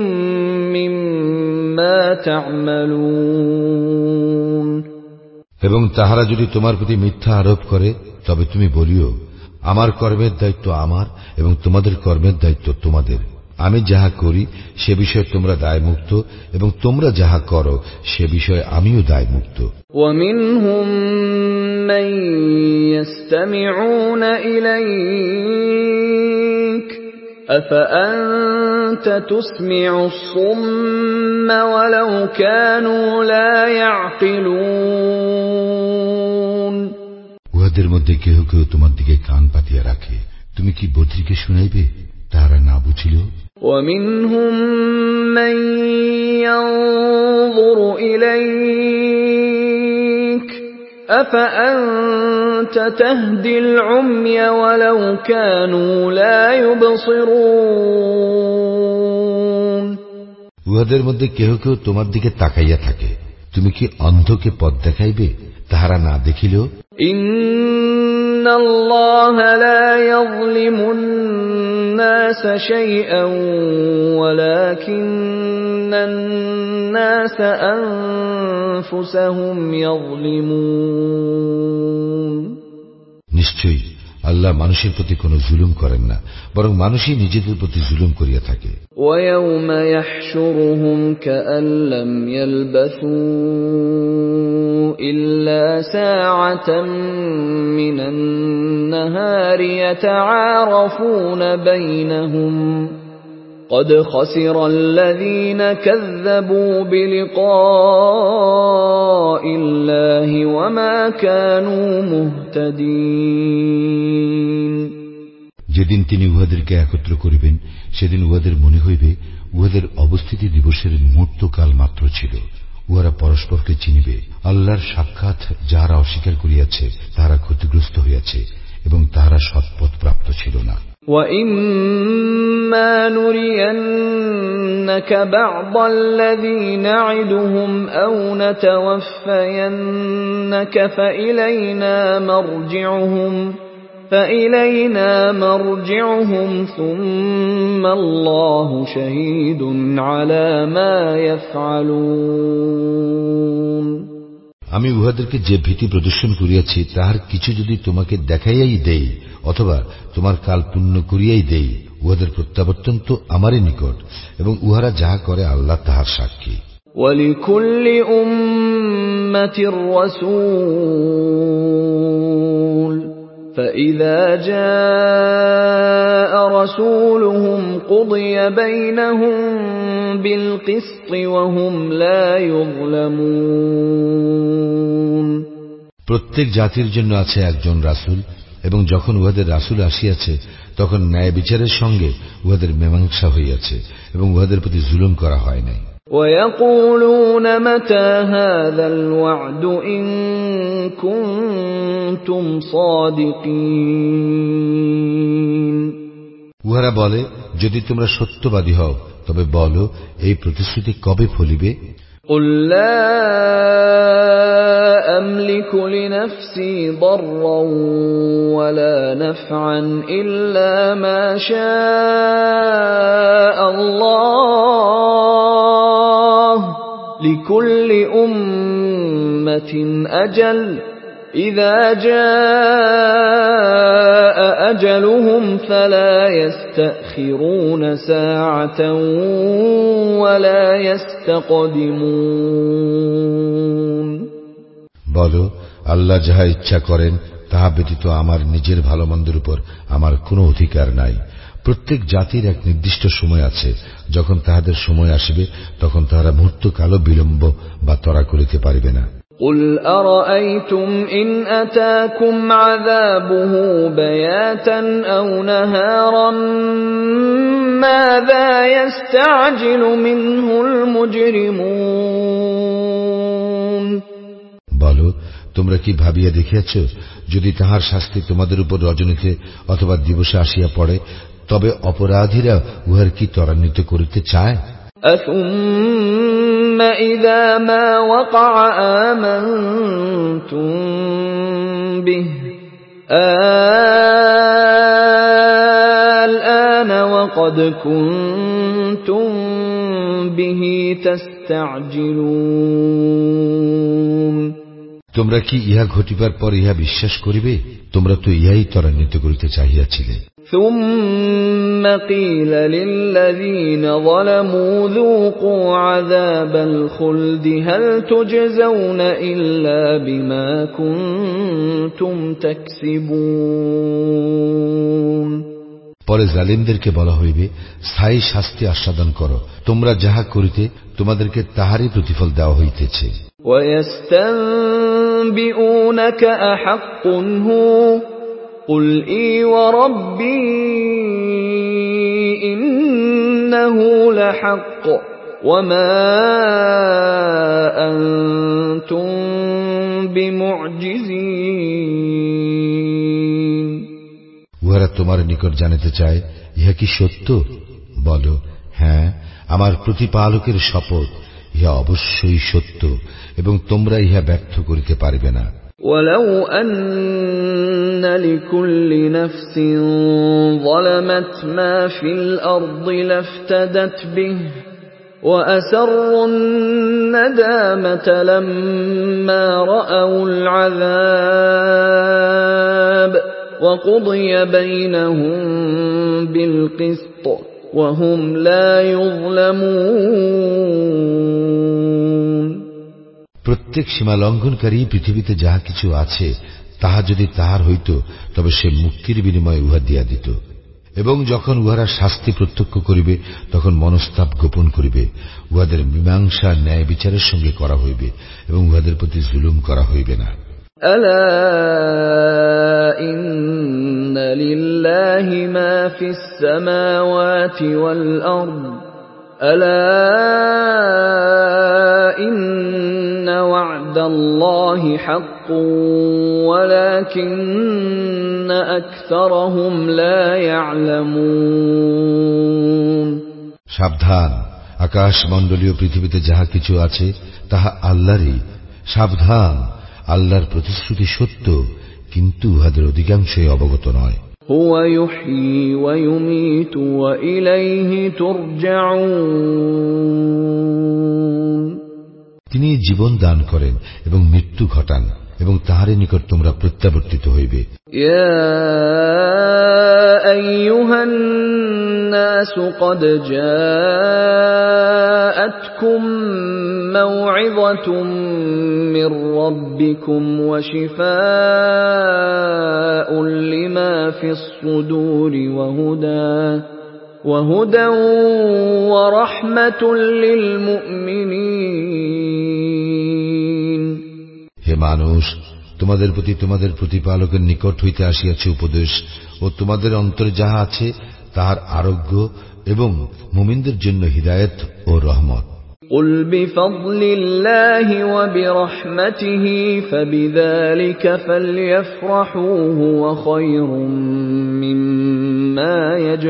مِّمَّا تَعْمَلُونَ। এবং তাহারা যদি তোমার প্রতি মিথ্যা আরোপ করে তবে তুমি বলিও, আমার কর্মের দায়িত্ব আমার এবং তোমাদের কর্মের দায়িত্ব তোমাদের। আমি যাহা করি সে বিষয়ে তোমরা দায়মুক্ত এবং তোমরা যাহা করো সে বিষয়ে আমিও দায়মুক্ত। وَمِنْهُمْ مَنْ يَسْتَمِعُونَ إِلَيْكَ أَفَأَنْتَ تُسْمِعُ الصُّمَّ وَلَوْ كَانُوا لَا يَعْقِلُونَ। উহাদের মধ্যে কেহ কেহ তোমার দিকে কান পাতিয়া রাখে, তুমি কি বদ্রীকে শুনাইবে তাহারা না বুঝিল? وَمِنْهُمْ مَنْ يَنْظُرُ إِلَيْكَ أَفَأَنْتَ تَهْدِي الْعُمْيَ وَلَوْ كَانُوا لَا يُبْصِرُونَ। উহাদের মধ্যে কেহ কেহ তোমার দিকে তাকাইয়া থাকে, তুমি কি অন্ধকে পথ দেখাইবে তাহারা না দেখিলেও? إِنَّ اللَّهَ لَا يَظْلِمُ النَّاسَ شَيْئًا وَلَكِنَّ النَّاسَ أَنفُسَهُمْ يَظْلِمُونَ। নিশ্চয়ই আল্লাহ মানুষের প্রতি কোনো জুলুম করেন না, বরং মানুষই নিজেদের প্রতি জুলুম করিয়া থাকে। وَيَوْمَ يَحْشُرُهُمْ كَأَنْ لَمْ يَلْبَثُوا إِلَّا سَاعَةً مِنَ النَّهَارِ يَتَعَارَفُونَ بَيْنَهُمْ قَدْ خَسِرَ الَّذِينَ كَذَّبُوا بِلِقَاءِ اللَّهِ وَمَا كَانُوا مُهْتَدِينَ। যেদিন তিনি উহাদেরকে একত্র করিবেন সেদিন উহাদের মনে হইবে উহাদের অবস্থিতি দিবসের মুহূর্তকাল মাত্র ছিল। উহারা পরস্পরকে চিনিবে। আল্লাহর সাক্ষাৎ যাহারা অস্বীকার করিয়াছে তাহারা ক্ষতিগ্রস্ত হইয়াছে এবং তাহারা সৎপথ প্রাপ্ত ছিল না। وَإِمَّا نُرِيَنَّكَ بَعْضَ الَّذِي نَعِدُهُمْ أَوْ نَتَوَفَّيَنَّكَ فَإِلَيْنَا مَرْجِعُهُمْ فَإِلَيْنَا مَرْجِعُهُمْ ثُمَّ اللَّهُ شَهِيدٌ عَلَى مَا يَفْعَلُونَ। আমি উহাদেরকে যে ভীতি প্রদর্শন করিয়াছি তাহার কিছু যদি তোমাকে দেখাইয়াই দেই অথবা তোমার কাল পূর্ণ করিয়াই দেই, উহাদের প্রত্যাবর্তন তো আমারই নিকট এবং উহারা যাহা করে আল্লাহ তাহার সাক্ষী। وَلِكُلِّ أُمَّةٍ رَسُولٌ فَإِذَا جَاءَ رَسُولُهُمْ قُضِيَ بَيْنَهُم بِالْقِسْطِ وَهُمْ لَا يُظْلَمُونَ। প্রত্যেক জাতির জন্য আছে একজন রাসূল, এবং যখন উহাদের রাসূল আসিয়াছে তখন ন্যায় বিচারের সঙ্গে উহাদের মীমাংসা হইয়াছে এবং উহাদের প্রতি জুলুম করা হয় নাই। وَيَقُولُونَ مَتَى هَذَا الْوَعْدُ إِن كُنتُمْ صَادِقِينَ। উহারা বলে, যদি তোমরা সত্যবাদী হও তবে বলো এই প্রতিশ্রুতি কবে ফলিবে? قُل لَّا أَمْلِكُ لِنَفْسِي ضَرًّا وَلَا نَفْعًا إِلَّا مَا شَاءَ اللَّهُ لِكُلِّ أُمَّةٍ أَجَلٌ إِذَا جَاءَ أَجَلُهُمْ فَلَا يَسْتَأْخِرُونَ سَاعَةً وَلَا يَسْتَقْدِمُونَ। বলো, আল্লাহ যাহা ইচ্ছা করেন তাহা ব্যতীত আমার নিজের ভালো মন্দের উপর আমার কোনো অধিকার নাই। প্রত্যেক জাতির এক নির্দিষ্ট সময় আছে, যখন তাহাদের সময় আসবে তখন তাহারা মুহূর্তকালও বিলম্ব বা তরা করিতে পারিবে না। قُلْ أَرَأَيْتُمْ إِنْ أَتَاكُمْ عَذَابُهُ بَيَاتًا أَوْ نَهَارًا مَاذَا يَسْتَعْجِلُ مِنْهُ الْمُجْرِمُونَ বলো, তোমরা কি ভাবিয়া দেখিয়াছ, যদি তাহার শাস্তি তোমাদের উপর রজনীতে অথবা দিবসে আসিয়া পড়ে, তবে অপরাধীরা উহার কি ত্বরান্বিত করিতে চায়? أَثُمَّ إِذَا مَا وَقَعَ آمَنْتُمْ بِهِ الْآنَ وَقَدْ كُنْتُمْ بِهِ تَسْتَعْجِلُونَ তোমরা কি ইহা ঘটিবার পর ইহা বিশ্বাস করিবে? তোমরা তো ইহাই ত্বরান্বিত করিতে চাহিয়াছিলে। ثُمَّ قِيلَ لِلَّذِينَ ظَلَمُوا ذُوقُوا عَذَابَ الْخُلْدِ هَلْ تُجْزَوْنَ إِلَّا بِمَا كُنتُمْ تَكْسِبُونَ পরে জালিমদেরকে বলা হইবে, স্থায়ী শাস্তি আস্বাদন করো, তোমরা যাহা করিতে তোমাদেরকে তাহারই প্রতিফল দেওয়া হইতেছে। وَيَسْتَنبِئُونَكَ أَحَقٌّ هُوَ قُلْ إِي وَرَبِّي إِنَّهُ لَحَقٌّ وَمَا أَنْتُمْ بِمُعْجِزِينَ উহারা তোমার নিকট জানিতে চায়, ইহা কি সত্য? বলো, হ্যাঁ, আমার প্রতিপালকের শপথ, ইহা অবশ্যই সত্য এবং তোমরা ইহা ব্যর্থ করিতে পারিবে না। وَلَوْ أَنَّ لِكُلِّ نَفْسٍ ظَلَمَتْ مَا فِي الْأَرْضِ لَافْتَدَتْ بِهِ وَأَسَرُّوا النَّدَامَةَ لَمَّا رَأَوُا الْعَذَابَ وَقُضِيَ بَيْنَهُم بِالْقِسْطِ وَهُمْ لَا يُظْلَمُونَ প্রত্যেক সীমা লঙ্ঘনকারী পৃথিবীতে যাহা কিছু আছে, তাহা যদি তাহার হইত, তবে সে মুক্তির বিনিময়ে উহা দিয়া দিত। এবং যখন উহারা শাস্তি প্রত্যক্ষ করিবে, তখন মনস্তাপ গোপন করিবে। উহাদের মীমাংসা ন্যায় বিচারের সঙ্গে করা হইবে এবং উহাদের প্রতি জুলুম করা হইবে না। أَلَا إِنَّ لِلَّهِ مَا فِي السَّمَاوَاتِ وَالْأَرْضِ أَلَا إِنَّ وَعْدَ اللَّهِ حَقٌّ وَلَكِنَّ أَكْثَرَهُمْ لَا يَعْلَمُونَ সাবধান, আকাশমণ্ডলীয় পৃথিবীতে যাহা কিছু আছে তাহা আল্লাহরই। সাবধান, আল্লাহর প্রতিশ্রুতি সত্য, কিন্তু উহাদের অধিকাংশই অবগত নয়। هُوَ يُحْيِي وَيُمِيتُ وَإِلَيْهِ تُرْجَعُونَ তিনি জীবন দান করেন এবং মৃত্যু ঘটান এবং তাহারই নিকট তোমরা প্রত্যাবর্তিত হইবে। يَا أَيُّهَا النَّاسُ قَدْ جَاءَتْكُمْ مَوْعِظَةٌ مِّن رَّبِّكُمْ وَشِفَاءٌ لِّمَا فِي الصُّدُورِ وَهُدًى وَهُدًى وَرَحْمَةٌ لِّلْمُؤْمِنِينَ হে মানুষ, তোমাদের প্রতি তোমাদের প্রতিপালকের নিকট হইতে আসিয়াছে উপদেশ ও তোমাদের অন্তরে যাহা আছে তাহার আরোগ্য এবং মুমিনদের জন্য হিদায়াত ও রহমত। قُلْ بِفَضْلِ اللَّهِ وَبِرَحْمَتِهِ فَبِذَلِكَ فَلْيَفْرَحُوا هُوَ خَيْرٌ مِّمَّا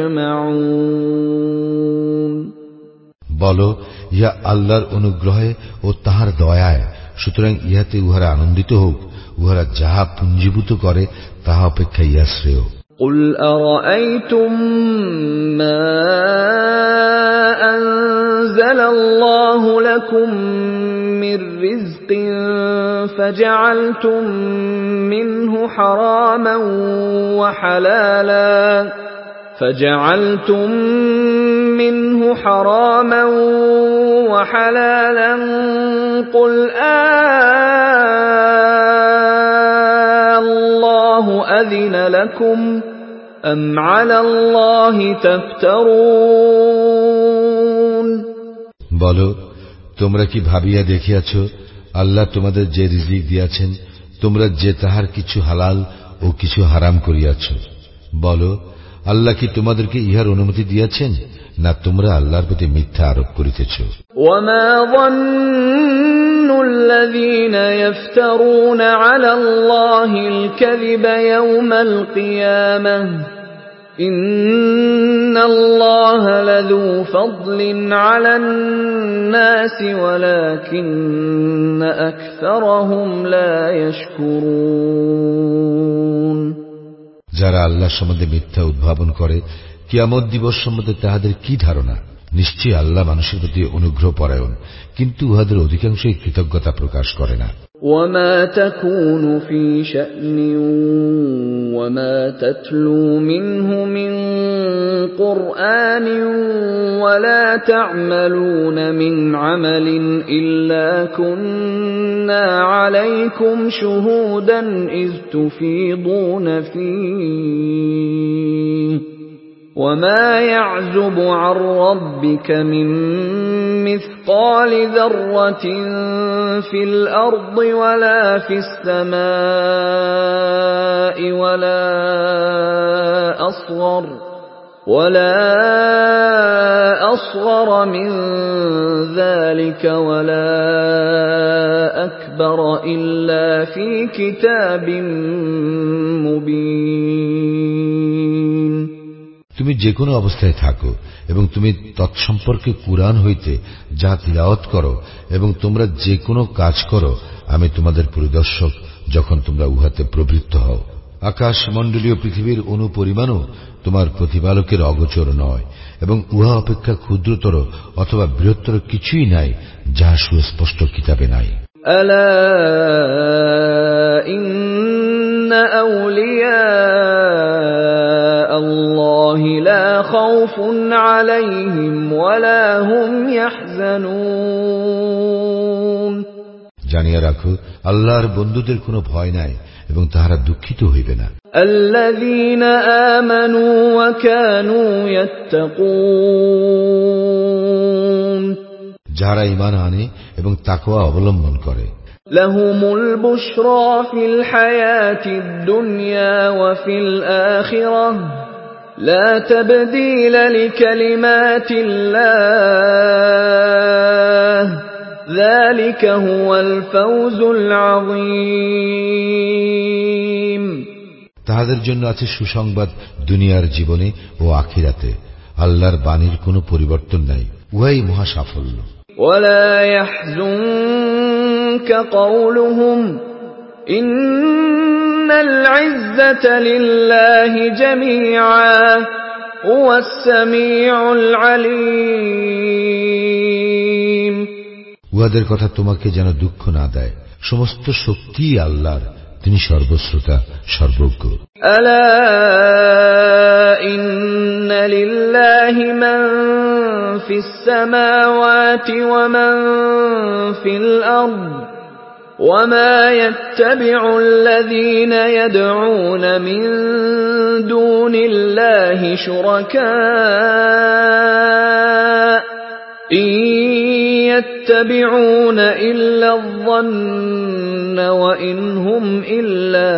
يَجْمَعُونَ বলো, ইহা আল্লাহর অনুগ্রহে ও তাহার দয়ায়, সুতরাং ইহাতে উহারা আনন্দিত হোক। উহারা যাহা পুঞ্জীভূত করে তাহা অপেক্ষা ইহা শ্রেয়। قُلْ أَرَأَيْتُمْ مَا أَنزَلَ اللَّهُ لَكُم مِّن رِّزْقٍ فَجَعَلْتُم مِّنْهُ حَرَامًا وَحَلَالًا فجعلتم منه حراما وحلالا قل الله أذن لكم أم على الله تفترون বলো, তোমরা কি ভাবিয়া দেখিয়াছ আল্লাহ তোমাদের যে রিজিক দিয়াছেন তোমরা যে তাহার কিছু হালাল ও কিছু হারাম করিয়াছ? বলো, আল্লাহ কি তোমাদেরকে ইহার অনুমতি দিয়েছেন, না তোমরা আল্লাহর প্রতি মিথ্যা আরোপ করিতেছ? وما ظن الذين يفترون على الله الكذب يوم القيامة إن الله لذو فضل على الناس ولكن أكثرهم لا يشكرون যারা আল্লাহ সম্বন্ধে মিথ্যা উদ্ভাবন করে, কিয়ামত দিবস সম্বন্ধে তাহাদের কি ধারণা? নিশ্চয়ই আল্লাহ মানুষের প্রতি অনুগ্রহ পরায়ণ, কিন্তু উহাদের অধিকাংশই কৃতজ্ঞতা প্রকাশ করে না। وما تكون في شأن وما تتلو منه من قرآن ولا تعملون من عمل إلا كنا عليكم شهودا إذ تفيضون فيه وما يعزب عن ربك من مثقال ذرة في الأرض ولا في السماء ولا أصغر ولا أصغر من ذلك ولا أكبر إلا في كتاب مبين তুমি যে কোনো অবস্থায় থাকো এবং তুমি তৎসম্পর্কে কুরআন হইতে যা তিলাওয়াত করো এবং তোমরা যে কোনো কাজ করো, আমি তোমাদের পরিদর্শক যখন তোমরা উহাতে প্রবৃত্ত হও। আকাশ মণ্ডলীয় পৃথিবীর অনুপরিমাণও তোমার প্রতিপালকের অগোচর নয়, এবং উহা অপেক্ষা ক্ষুদ্রতর অথবা বৃহত্তর কিছুই নাই যাহা সুস্পষ্ট কিতাবে নাই। আলা ইন্না আউলিয়া আল্লাহি লা খাউফুন আলাইহিম ওয়ালা হুম ইয়াহজানুন। জানিয়া রাখো, আল্লাহর বন্ধুদের কোনো ভয় নাই এবং তাহারা দুঃখিত হইবে না। আল্লাযীনা আমানু ওয়া কানু ইয়াত্তাকুন, যারা ঈমান আনে এবং তাকওয়া অবলম্বন করে। লাহুমুল বুশরা ফিল হায়াতিদ দুনিয়া ওয়া ফিল আখিরাহ লা তাবদীলা লিকালিমাতিল্লাহ যালিকা হুয়াল ফাওজুল আযীম। তাহাদের জন্য আছে সুসংবাদ দুনিয়ার জীবনে ও আখিরাতে। আল্লাহর বাণীর কোনো পরিবর্তন নাই, উহাই মহা সাফল্য। ওয়ালা ইয়াহজুনকা কাওলুহুম ইন্নাল ইজ্জাতা লিল্লাহি জামিআ হুয়াস সামিউল আলীম। উহাদের কথা তোমাকে যেন দুঃখ না দেয়, সমস্ত শক্তি আল্লাহর, তিনি সর্বশ্রোতা সর্বজ্ঞ। আলা ইন্না লিল্লাহি মান ফিস সামাওয়াতি ওয়া মান ফিল আরদ ওয়া মা ইয়াত্তাবিউল লাযীনা ইয়াদউনা মিন দুনিল্লাহি শুরাকা ইন ইয়াত্তাবিউনা ইল্লা الظن وإن هم إلا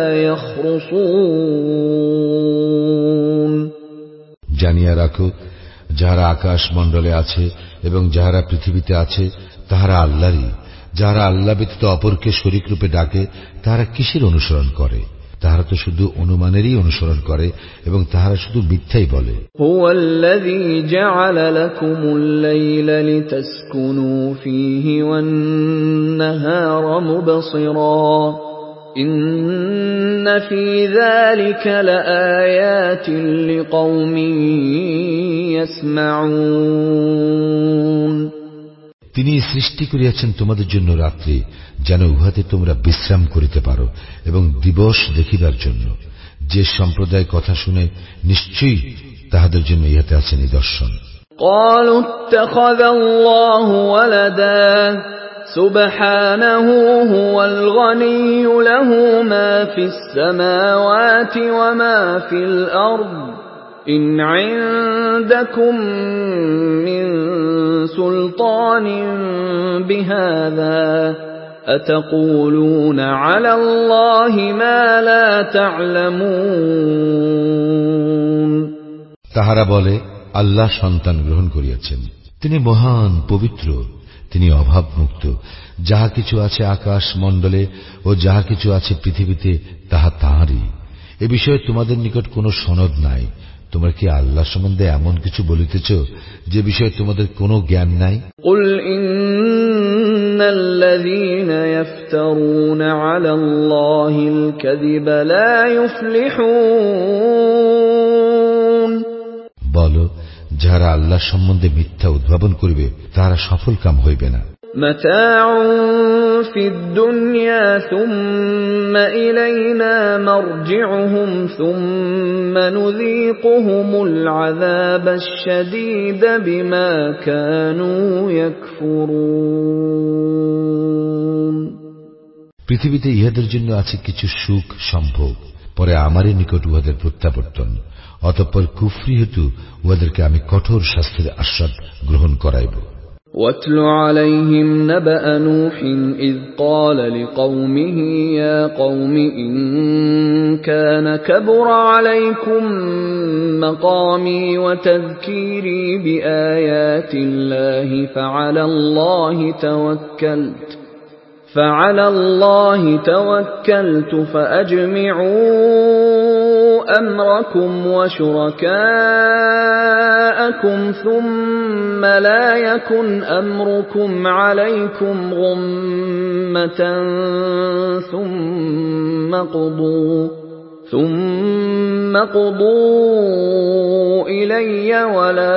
يخرصون। জানিয়া রাখো, যাহারা আকাশ মণ্ডলে আছে এবং যাহারা পৃথিবীতে আছে তাহারা আল্লাহরই। যাহারা আল্লাহ ব্যতীত অপরকে শরীক রূপে ডাকে তাহারা কিসের অনুসরণ করে? তাহারা তো শুধু অনুমানেরই অনুসরণ করে এবং তাহারা শুধু মিথ্যাই বলে। হুয়াল্লাযী জাআলা লাকুমুল লাইলা লিতাসকুনু ফীহি ওয়ান-নাহারা মুবসিরা ইন্না ফী যালিকা লাআয়াতিন লিকাওমিন ইয়াসমাউন। তিনি সৃষ্টি করিয়াছেন তোমাদের জন্য রাত্রি, যেন উহাতে তোমরা বিশ্রাম করিতে পারো, এবং দিবস দেখিবার জন্য। যে সম্প্রদায় কথা শুনে নিশ্চয়ই তাহাদের জন্য ইহাতে আছে নিদর্শন। قالوا اتخذ الله ولدا سبحانه هو الغني له ما في السماوات وما في الأرض إن عندكم من سلطان بهذا أتقولون على الله ما لا تعلمون। তাহারা বলে, আল্লাহ সন্তান গ্রহণ করিয়াছেন, তিনি মহান পবিত্র, তিনি অভাবমুক্ত। যাহা কিছু আছে আকাশ মণ্ডলে ও যাহা কিছু আছে পৃথিবীতে তাহা তাঁরই। এ বিষয়ে তোমাদের নিকট কোনো সনদ নাই। তোমরা কি আল্লাহ সম্বন্ধে এমন কিছু বলিতেছ যে বিষয়ে তোমাদের কোনো জ্ঞান নাই? কুল ইন্নাল্লাযীনা ইফতারুনা আলাল্লাহিল কাযিবা লা ইফলিহুন। বলো, যারা আল্লাহ সম্বন্ধে মিথ্যা উদ্ভাবন করিবে তারা সফল কাম হইবে না। মাতাউন ফিদ দুনিয়া সুম্মা ইলাইনা মারজিউহুম সুম্মা নুযীকুহুমুল আযাবাশ শাদীদা বিমা কানূ ইয়াকফুরুন। পৃথিবীতে ইহাদের জন্য আছে কিছু সুখ সম্ভোগ, পরে আমারই নিকট উহাদের প্রত্যাবর্তন। অতঃপর কুফরি হেতু উহাদেরকে আমি কঠোর শাস্তির আস্বাদ গ্রহণ করাইব। وَاتْلُ عَلَيْهِمْ نَبَأَ نُوحٍ إِذْ قَالَ لِقَوْمِهِ يَا قَوْمِ إِنْ كَانَ كَبُرَ عَلَيْكُمْ مَقَامِي وَتَذْكِيرِي بِآيَاتِ اللَّهِ فَعَلَى اللَّهِ تَوَكَّلْتُ فَعَلَى اللَّهِ تَوَكَّلْتُ فَأَجْمِعُوا أَمْرَكُمْ وَشُرَكَاءَكُمْ ثُمَّ لَا يَكُنْ أَمْرُكُمْ عَلَيْكُمْ غُمَّةً ثُمَّ قُضُوا ثُمَّ قُضُوا إِلَيَّ وَلَا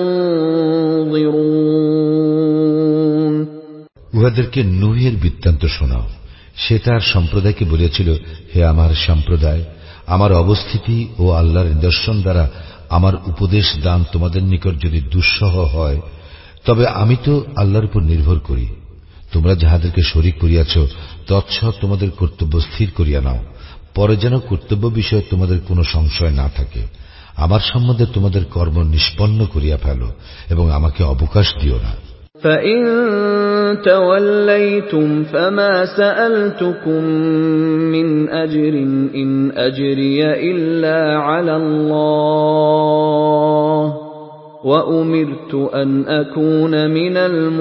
تُنظِرُونَ। উহাদেরকে নূহের বৃত্তান্ত শোনাও। সে তার সম্প্রদায়কে বলেছিল, হে আমার সম্প্রদায়, আমার অবস্থিতি ও আল্লাহর নিদর্শন দ্বারা আমার উপদেশ দান তোমাদের নিকট যদি দুঃসহ হয়, তবে আমি তো আল্লাহর উপর নির্ভর করি। তোমরা যাহাদেরকে শরীক করিয়াছ তৎসৎ তোমাদের কর্তব্য স্থির করিয়া নাও, পরে যেন কর্তব্য বিষয়ে তোমাদের কোনো সংশয় না থাকে। আমার সম্বন্ধে তোমাদের কর্ম নিষ্পন্ন করিয়া ফেলো এবং আমাকে অবকাশ দিও না। فَإِن تَوَلَّيْتُمْ فَمَا سَأَلْتُكُم مِّنْ أَجْرٍ إِنْ أَجْرِيَ إِلَّا عَلَى اللَّهِ وَأُمِرْتُ أَنْ أَكُونَ مِنَ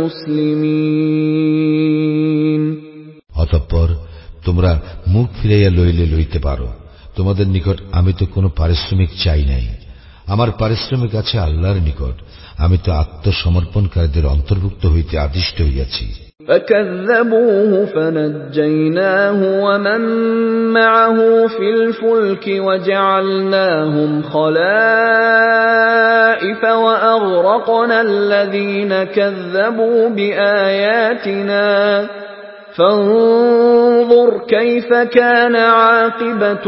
الْمُسْلِمِينَ। অতঃপর তোমরা মুখ ফিরাইয়া লইলে লইতে পারো। তোমাদের নিকট আমি তো কোনো পারিশ্রমিক চাই নাই। আমার পারিশ্রমিক আছে আল্লাহর নিকট। আমি তো আত্মসমর্পণকারীদের অন্তর্ভুক্ত হইতে আদিষ্ট হইয়াছি। فَكَذَّبُوهُ فَنَجَّيْنَاهُ وَمَن مَّعَهُ فِي الْفُلْكِ وَجَعَلْنَاهُمْ خَلَائِفَ وَأَغْرَقْنَا الَّذِينَ كَذَّبُوا بِآيَاتِنَا فَانظُرْ كَيْفَ كَانَ عَاقِبَةُ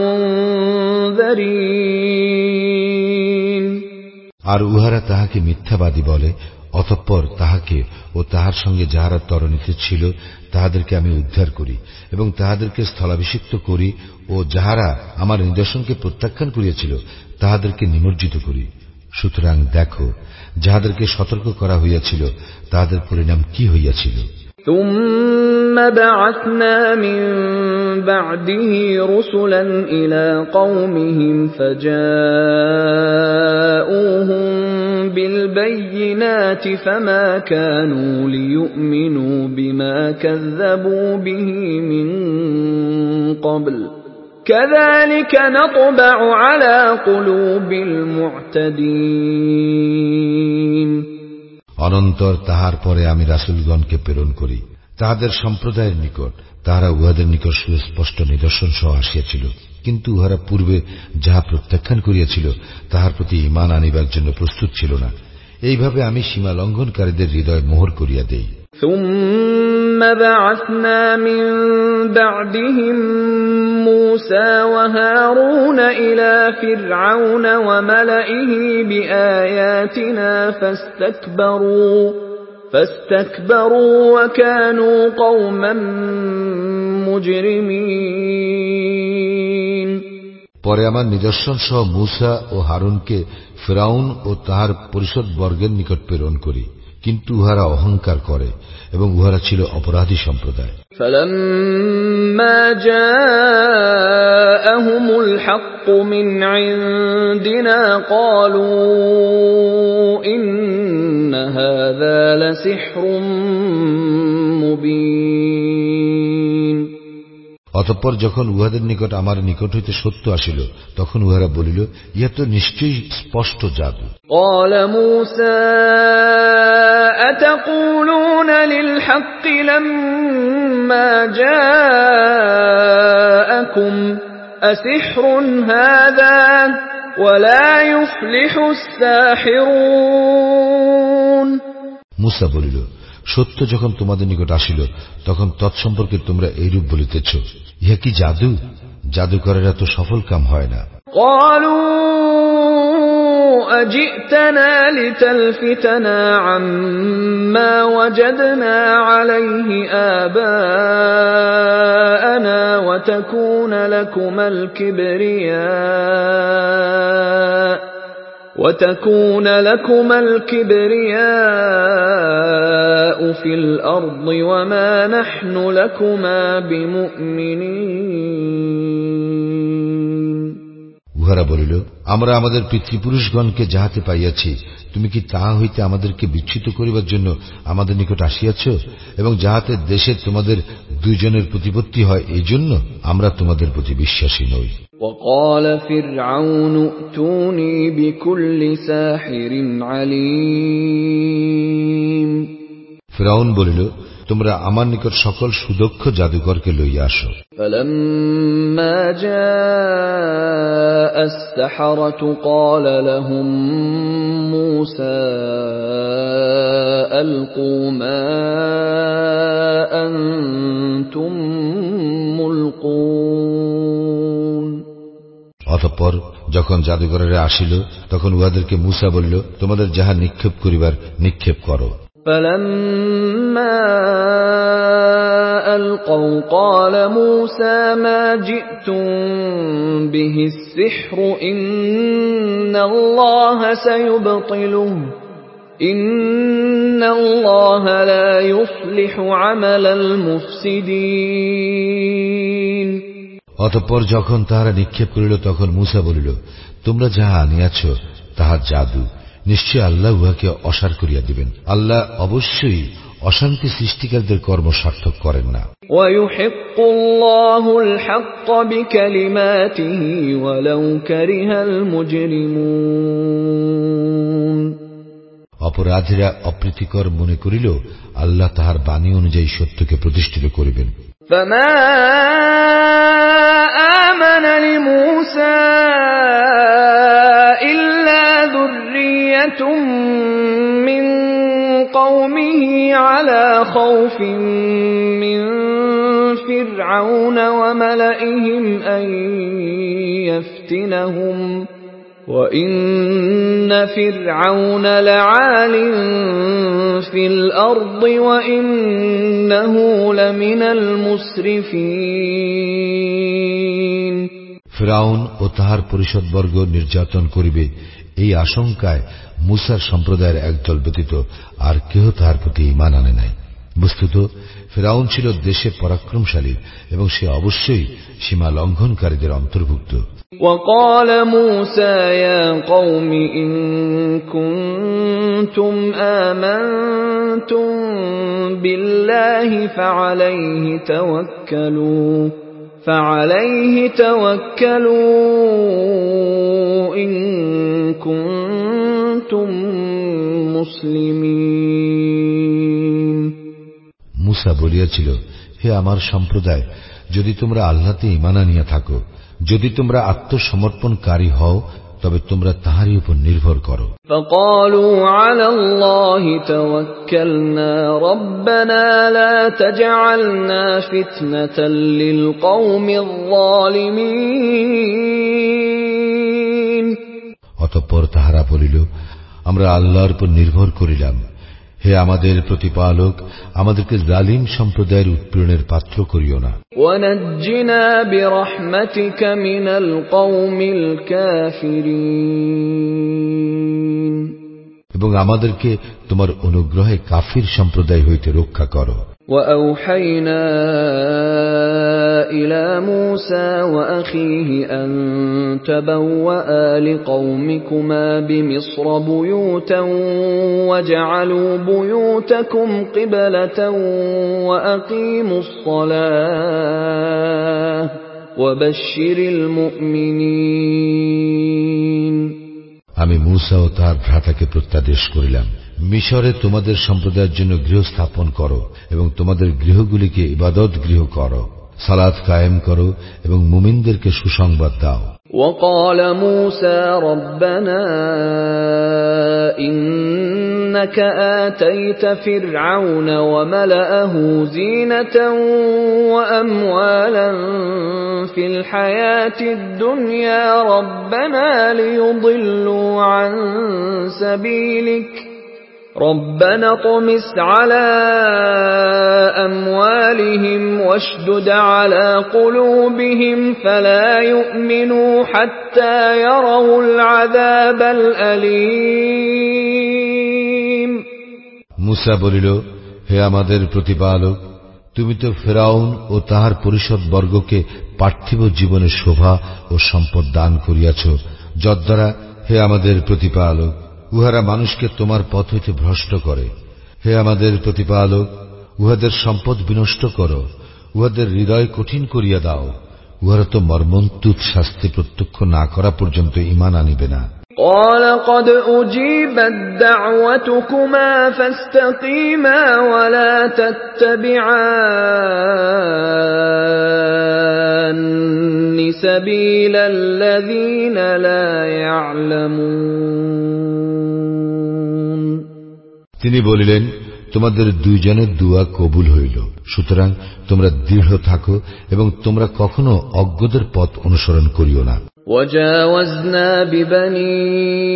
الْمُنذَرِينَ। আর উহারা তাহাকে মিথ্যাবাদী বলে। অতঃপর তাহাকে ও তাহার সঙ্গে যাহারা তরণীতে ছিল তাহাদেরকে আমি উদ্ধার করি এবং তাহাদেরকে স্থলাভিষিক্ত করি, ও যাহারা আমার নিদর্শনকে প্রত্যাখ্যান করিয়াছিল তাহাদেরকে নিমজ্জিত করি। সুতরাং দেখো, যাহাদেরকে সতর্ক করা হইয়াছিল তাহাদের পরিণাম কি হইয়াছিল। ثُمَّ بَعَثْنَا مِن بَعْدِهِ رُسُلًا إِلَى قَوْمِهِمْ فَجَاءُوهُم بِالْبَيِّنَاتِ فَمَا كَانُوا لِيُؤْمِنُوا بِمَا كَذَّبُوا بِهِ مِن قَبْلُ كَذَلِكَ نَطْبَعُ عَلَى قُلُوبِ الْمُعْتَدِينَ। অনন্তর তাহার পরে আমি রাসূলগণকে প্রেরণ করি তাহাদের সম্প্রদায়ের নিকট। তাহারা উহাদের নিকট সুস্পষ্ট নিদর্শন সহ আসিয়াছিল, কিন্তু উহারা পূর্বে যাহা প্রত্যাখ্যান করিয়াছিল তাহার প্রতি ঈমান আনিবার জন্য প্রস্তুত ছিল না। এইভাবে আমি সীমা লঙ্ঘনকারীদের হৃদয় মোহর করিয়া দেই। ثم بعثنا من بعدهم موسى وهارون إلى فرعون وملئه بآياتنا فاستكبروا فاستكبروا وكانوا قوما مجرمين। পরে আমার নিদর্শন সহ মূসা ও হারুনকে ফিরআউন ও তাহার পরিষদ বর্গের নিকট প্রেরণ করি, কিন্তু উহারা অহংকার করে এবং উহারা ছিল অপরাধী সম্প্রদায়। فَلَمَّا جَاءَهُمُ الْحَقُّ مِنْ عِنْدِنَا قَالُوا إِنَّ هَذَا لَسِحْرٌ مُبِينٌ। অতঃপর যখন উহাদের নিকট আমার নিকট হইতে সত্য আসিল, তখন উহারা বলিল, ইহা তো নিশ্চয়ই স্পষ্ট জাদু। قال موسى أتقولون للحق لما جاءكم أسحر هذا ولا يفلح الساحرون। মূসা বলিল, সত্য যখন তোমাদের নিকট আসিল, তখন তৎসম্পর্কে তোমরা এইরূপ বলিতেছ, ইহা কি জাদু? জাদুকরেরা তো সফল কাম হয় না। قالوا أجئتنا لتلفتنا عما وجدنا عليه آباءنا وتكون لكما الكبرياء وتكون لكما الكبرياء في الأرض وما نحن لكما بمؤمنين। উহারা বলিল, আমরা আমাদের পিতৃপুরুষগণকে যাহাতে পাইয়াছি, তুমি কি তাহা হইতে আমাদেরকে বিচ্যুত করিবার জন্য আমাদের নিকট আসিয়াছ, এবং যাহাতে দেশে তোমাদের দুইজনের প্রতিপত্তি হয়, এই জন্য আমরা তোমাদের প্রতি বিশ্বাসী নই। وقال فرعون ائتوني بكل ساحر عليم। ফিরআউন বলিল, তোমরা আমার নিকট সকল সুদক্ষ জাদুকরকে লইয়া আসো। فلما جاء السحرة قال لهم موسى ألقوا ما أنتم ملقون। অতঃপর যখন জাদুকরেরা আসিল, তখন উহাদেরকে মূসা বলিল, তোমাদের যাহা নিক্ষেপ করিবার নিক্ষেপ করো। فَلَمَّا أَلْقَوْا قَالَ مُوسَى مَا جِئْتُمْ بِهِ السِّحْرُ إِنَّ اللَّهَ سَيُبْطِلُهُ إِنَّ اللَّهَ لَا يُصْلِحُ عَمَلَ الْمُفْسِدِينَ। অতঃপর যখন তাহারা নিক্ষেপ করিল, তখন মূসা বলিল, তোমরা যাহা আনিয়াছ তাহা জাদু, নিশ্চয় আল্লাহ উহাকে অসার করিয়া দিবেন। আল্লাহ অবশ্যই অশান্তি সৃষ্টিকারীদের কর্ম সার্থক করেন না। وَيُحِقُّ اللَّهُ الْحَقَّ بِكَلِمَاتِهِ وَلَوْ كَرِهَ الْمُجْرِمُونَ। অপরাধীরা অপ্রীতিকর মনে করিল, আল্লাহ তাহার বাণী অনুযায়ী সত্যকে প্রতিষ্ঠিত করিবেন। فَمَا آمَنَ لِمُوسَى إِلَّا ذُرِّيَّةٌ مِّن قَوْمِهِ عَلَى خَوْفٍ مِّن فِرْعَوْنَ وَمَلَئِهِمْ أَن يَفْتِنَهُمْ وَإِنَّ فِرْعَوْنَ لَعَالٍ فِي الْأَرْضِ وَإِنَّهُ لَمِنَ الْمُسْرِفِينَ। ফিরআউন ও তাহার পরিষদবর্গ নির্যাতন করিবে, এই আশঙ্কায় মূসার সম্প্রদায়ের একদল ব্যতীত আর কেহ তাহার প্রতি ঈমান আনে নাই। বস্তুত ফিরআউন ছিল দেশে পরাক্রমশালী এবং সে অবশ্যই সীমা লঙ্ঘনকারীদের অন্তর্ভুক্ত। وقال موسى يا قوم إن كنتم آمنتم بالله فعليه توكلوا فعليه توكلوا إن كنتم مسلمين। মূসা বলিয়াছিল, হে আমার সম্প্রদায়, যদি তোমরা আল্লাহতে ঈমান আনিয়া থাকো, যদি তোমরা আত্মসমর্পণকারী হও, তবে তোমরা তাহারই উপর নির্ভর করো। فقالوا على الله توكلنا ربنا لا تجعلنا فتنة للقوم الظالمين। অতঃপর তাহারা বলিল, আমরা আল্লাহর উপর নির্ভর করিলাম, হে আমাদের প্রতিপালক, আমাদেরকে জালিম সম্প্রদায়ের উৎপীড়নের পাত্র করিও না। وَنَجِّنَا بِرَحْمَتِكَ مِنَ الْقَوْمِ الْكَافِرِينَ। এবং আমাদেরকে তোমার অনুগ্রহে কাফির সম্প্রদায় হইতে রক্ষা করো। وَأَوْحَيْنَا إِلَى مُوسَى وَأَخِيهِ أَن تَبَوَّآ لِقَوْمِكُمَا بِمِصْرَ بُيُوتًا وَاجْعَلُوا بُيُوتَكُمْ قِبْلَةً وَأَقِيمُوا الصَّلَاةَ وَبَشِّرِ الْمُؤْمِنِينَ। আমি মূসা ও তার ভ্রাতাকে প্রত্যাদেশ করিলাম, মিশরে তোমাদের সম্প্রদায়ের জন্য গৃহ স্থাপন করো এবং তোমাদের গৃহগুলিকে ইবাদত গৃহ করো, সালাত কায়েম করো এবং মুমিনদেরকে সুসংবাদ দাও। وقال موسى ربنا إنك آتيت فرعون وملأه زينة وأموالا في الحياة الدنيا ربنا ليضلوا عن سبيلك ربنا اطمس على أموالهم واشدد على قلوبهم فلا يؤمنوا حتى يروا العذاب الأليم। মূসা বলিল, হে আমাদের প্রতিপালক, তুমি তো ফিরআউন ও তাহার পরিষদ বর্গকে পার্থিব জীবনের শোভা ও সম্পদ দান করিয়াছ, যদ্বারা, হে আমাদের প্রতিপালক, উহারা মানুষকে তোমার পথ হইতে ভ্রষ্ট করে। হে আমাদের প্রতিপালক, উহাদের সম্পদ বিনষ্ট করো, উহাদের হৃদয় কঠিন করিয়া দাও, উহারা তো মর্মন্তুদ শাস্তি প্রত্যক্ষ না করা পর্যন্ত ঈমান আনিবে না। قال قد أجيبت دعوتكما فاستقيما ولا تتبعان سبيل الذين لا يعلمون। তিনি বলিলেন, তোমাদের দুইজনের দুয়া কবুল হইল, সুতরাং তোমরা দৃঢ় থাকো এবং তোমরা কখনো অজ্ঞদের পথ অনুসরণ করিও না। وجاوزنا ببني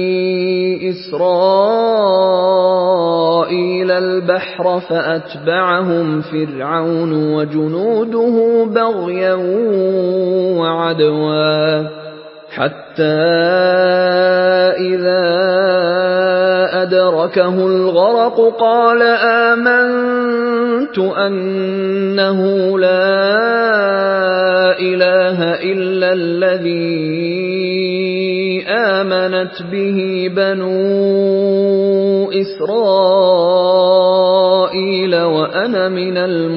إسرائيل البحر فأتبعهم فرعون وجنوده بغيا وعدوا حتى إذا أدركه الغرق قال آمنت أنه لا إله إلا الذي آمنت به بنو إسرائيل وأنا من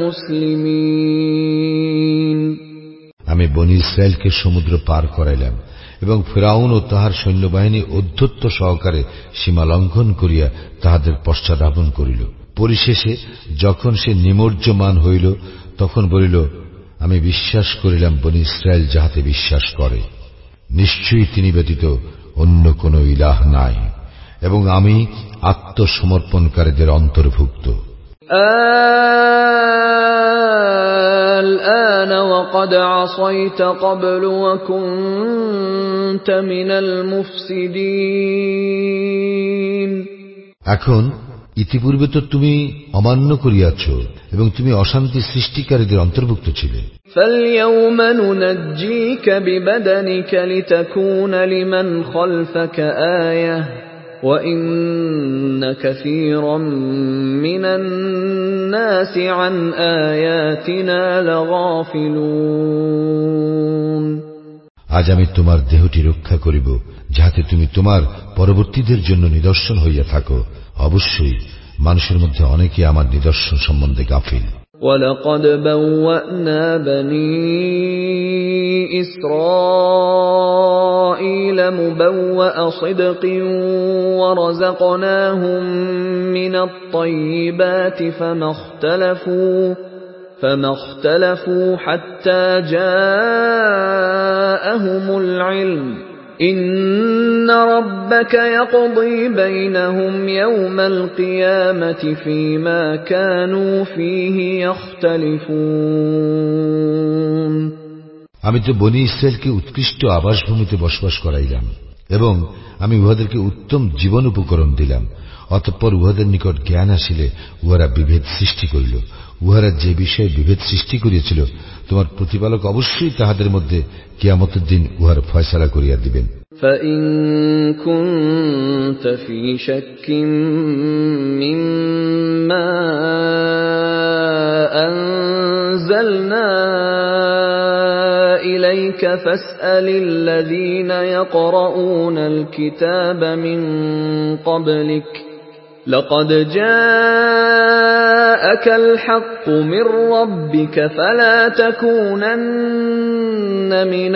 المسلمين। আমি বনী ইসরায়েলকে সমুদ্র পার করাইলাম এবং ফিরআউন ও তাহার সৈন্যবাহিনী অধ্যত্ত সহকারে সীমা লঙ্ঘন করিয়া তাহাদের পশ্চাদাপন করিল। পরিশেষে যখন সে নিমজ্জমান হইল, তখন বলিল, আমি বিশ্বাস করিলাম বনী ইসরায়েল যাহাতে বিশ্বাস করে, নিশ্চয়ই তিনি ব্যতীত অন্য কোন ইলাহ নাই, এবং আমি আত্মসমর্পণকারীদের অন্তর্ভুক্ত। الآن وقد عصيت قبل وكنت من المفسدين। এখন ইতিপূর্বে তো তুমি অমান্য করিয়াছ এবং তুমি অশান্তি সৃষ্টিকারীদের অন্তর্ভুক্ত ছিলে। فاليوم ننجيك ببدنك لتكون لمن خلفك آية وإن كثيرا من الناس عن آياتنا لغافلون। আজ আমি তোমার দেহটি রক্ষা করিব, যাহাতে তুমি তোমার পরবর্তীদের জন্য নিদর্শন হইয়া থাকো। অবশ্যই মানুষের মধ্যে অনেকে আমার নিদর্শন সম্বন্ধে গাফিল। وَلَقَدْ بَوَّأْنَا بَنِي إِسْرَائِيلَ مُبَوَّأَ صِدْقٍ وَرَزَقْنَاهُم مِّنَ الطَّيِّبَاتِ فَمَا اخْتَلَفُوا فَمَا اخْتَلَفُوا حَتَّى جَاءَهُمُ الْعِلْمُ إن ربك يقضي بينهم يوم القيامة فيما كانوا فيه يختلفون আমি তো বনি ইসরায়েলকে উৎকৃষ্ট আবাসভূমিতে বসবাস করাইলাম এবং আমি উহাদেরকে উত্তম জীবন উপকরণ দিলাম। অতঃপর উহাদের নিকট জ্ঞান আসিলে উহারা বিভেদ সৃষ্টি করিল। উহারা যে বিষয়ে বিভেদ সৃষ্টি করিয়াছিল তোমার প্রতিপালক অবশ্যই তাহাদের মধ্যে কিয়ামতের দিন উহার ফয়সালা করিয়া দিবেন। فَإِن كُنتَ فِي شَكٍّ مِّمَّا أَنزَلْنَا إِلَيْكَ فَاسْأَلِ الَّذِينَ يَقْرَؤُونَ الْكِتَابَ مِن قَبْلِكَ لَقَدْ جَاءَكَ الْحَقُّ مِن رَّبِّكَ فَلَا تَكُونَنَّ مِنَ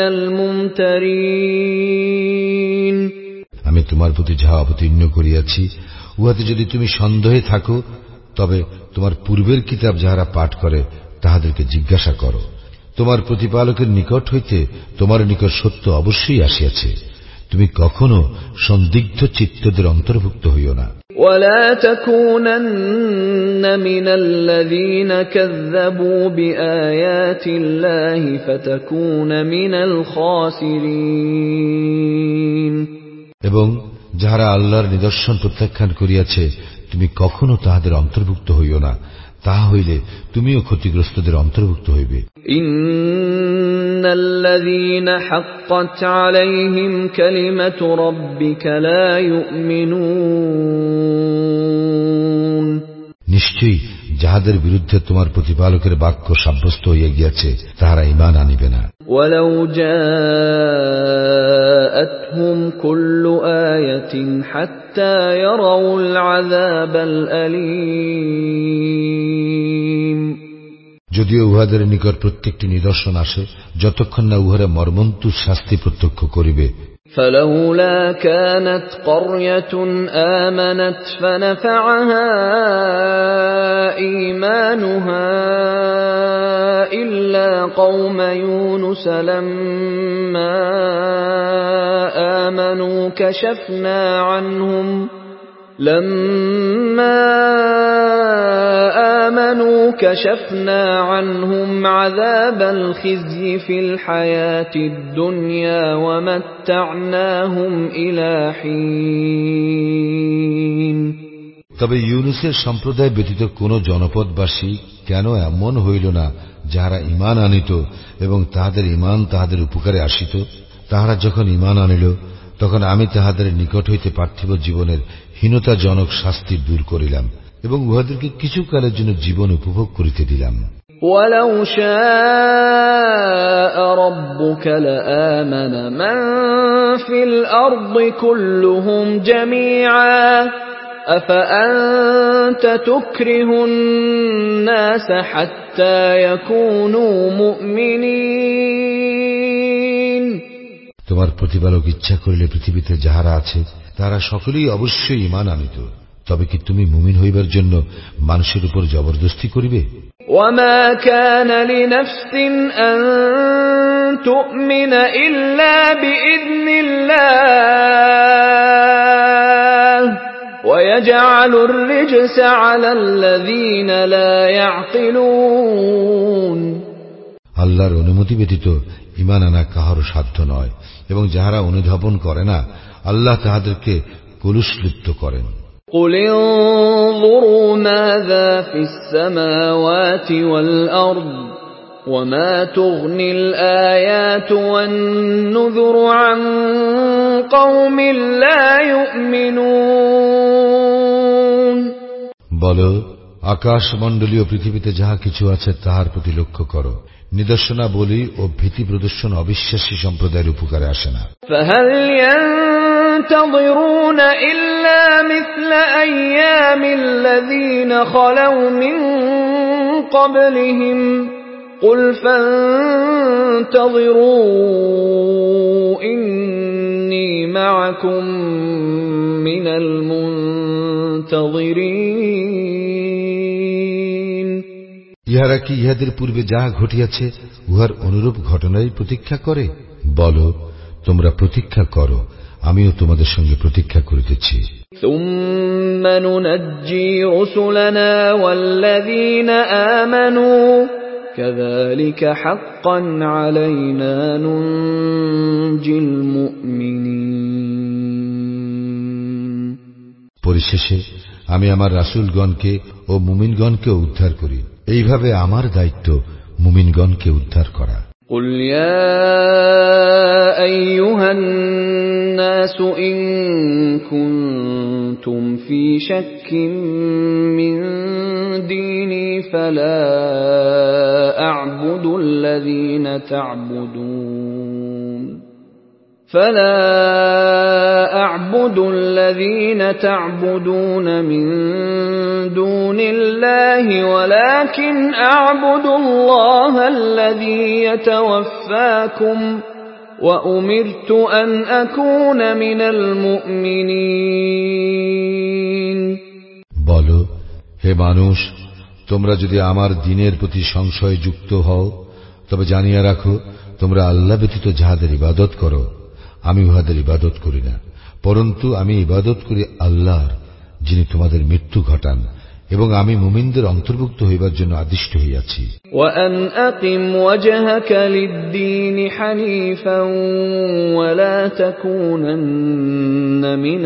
الْمُمْتَرِينَ আমি তোমার প্রতি যাহা অবতীর্ণ করিয়াছি উহাতে যদি তুমি সন্দেহে থাকো তবে তোমার পূর্বের কিতাব যাহারা পাঠ করে তাহাদেরকে জিজ্ঞাসা করো। তোমার প্রতিপালকের নিকট হইতে তোমার নিকট সত্য অবশ্যই আসিয়াছে। তুমি কখনো সন্দিগ্ধ চিত্তদের অন্তর্ভুক্ত হইও না। ولا تكونن من الذين كذبوا بآيات الله فتكون من الخاسرين এবং যাহারা আল্লাহর নিদর্শন প্রত্যাখ্যান করিয়াছে তুমি কখনো তাহাদের অন্তর্ভুক্ত হইও না, তাহা হইলে তুমিও ক্ষতিগ্রস্তদের অন্তর্ভুক্ত হইবে। ইন্নাল্লাযীনা হাক্কাত আলাইহিম কালিমাতু রাব্বিকা লা ইউমিনুন, নিশ্চয়ই যাহাদের বিরুদ্ধে তোমার প্রতিপালকের বাক্য সাব্যস্ত হইয়া গিয়াছে তাহারা ঈমান আনিবে না। ওয়ালাউ জাআতহুম কুল্লু আয়াতিন হাত্তা ইয়ারাউল আযাবাল আলীম, যদিও উহাদের নিকট প্রত্যেকটি নিদর্শন আসে যতক্ষণ না উহারা মর্মন্তুদ শাস্তি প্রত্যক্ষ করিবে। فلولا كانت قرية آمنت فنفعها إيمانها إلا قوم يونس لما آمنوا كشفنا عنهم لما آمنوا كشفنا عنهم عذاب الخزي في الحياة الدنيا ومتعناهم إلى حين। তবে ইউনুসের সম্প্রদায় ব্যতীত কোন জনপদবাসী কেন এমন হইল না যাহারা ঈমান আনিত এবং তাহাদের ঈমান তাহাদের উপকারে আসিত? তাহারা যখন ঈমান আনিল তখন আমি তাহাদের নিকট হইতে পার্থিব জীবনের হীনতাজনক শাস্তি দূর করিলাম এবং উহাদেরকে কিছুকালের জন্য জীবন উপভোগ করিতে দিলাম। ওয়ালাউ শাআ রাব্বুকা লাআমানা মান ফিল আরদি কুল্লুহুম জামিআ আফাআনতা তুকরিহুন নাস হাত্তা ইয়াকুনু মুমিনিন। তোমার প্রতিপালক ইচ্ছা করিলে পৃথিবীতে যাহারা আছে তারা সকলেই অবশ্যই ঈমান আনিত, তবে কি তুমি মুমিন হইবার জন্য মানুষের উপর জবরদস্তি করিবে? ওয়ামা কানা লিনাফসিন আন তুমিনা ইল্লা বিইذনিল্লাহ ওয়া ইয়াজআলুর রিজসা আলাল্লাযীনা লা ইয়াকিলুন। আল্লাহর অনুমতি ব্যতীত ঈমান আনা কাহারও সাধ্য নয় এবং যাহারা অনুধাবন করে না আল্লাহ তাহাদেরকে কলুষলিপ্ত করেন। قُلِ انظُرُوا مَاذَا فِي السَّمَاوَاتِ وَالْأَرْضِ وَمَا تُغْنِي الْآيَاتُ وَالنُّذُرُ عَن قَوْمٍ لَّا يُؤْمِنُونَ। বলো, আকাশমণ্ডলীয় পৃথিবীতে যাহা কিছু আছে তাহার প্রতি লক্ষ্য করো। নিদর্শনাবলী ও ভীতি প্রদর্শন অবিশ্বাসী সম্প্রদায়ের উপকারে আসে না। فَهَلْ يَنتَظِرُونَ إِلَّا مِثْلَ أَيَّامِ الَّذِينَ خَلَوْا مِن قَبْلِهِمْ قُلْ فَانتَظِرُوا إِنِّي مَعَكُمْ مِنَ الْمُنتَظِرِينَ। ইহারা কি ইহাদের পূর্বে যাহা ঘটিয়াছে উহার অনুরূপ ঘটনারই প্রতীক্ষা করে? বলো, তোমরা প্রতীক্ষা করো, আমিও তোমাদের সঙ্গে প্রতীক্ষা করিতেছি। ثم ننجي رسلنا والذين آمنوا كذلك حقا علينا ننجي المؤمنين। পরিশেষে আমি আমার রাসূলগণকে ও মুমিনগণকে উদ্ধার করি, এইভাবে আমার দায়িত্ব মুমিনগণকে উদ্ধার করা। قل يا أيها الناس إن كنتم في شك من ديني فلا أعبد الذين تعبدون فلا أعبد الذين تعبدون من دون الله ولكن أعبد الله الذي يتوفاكم وأمرت أن أكون من المؤمنين। বলো, হে মানুষ, তোমরা যদি আমার দ্বীনের প্রতি সংশয় যুক্ত হও তবে জানিয়া রাখো, তোমরা আল্লাহ ব্যতীত যাহাদের ইবাদত করো আমি উহাদের ইবাদত করি না, পরন্তু আমি ইবাদত করি আল্লাহর, যিনি তোমাদের মৃত্যু ঘটান, এবং আমি মুমিনদের অন্তর্ভুক্ত হইবার জন্য আদিষ্ট হইয়াছি। وأن أقم وجهك للدين حنيفا ولا تكونن من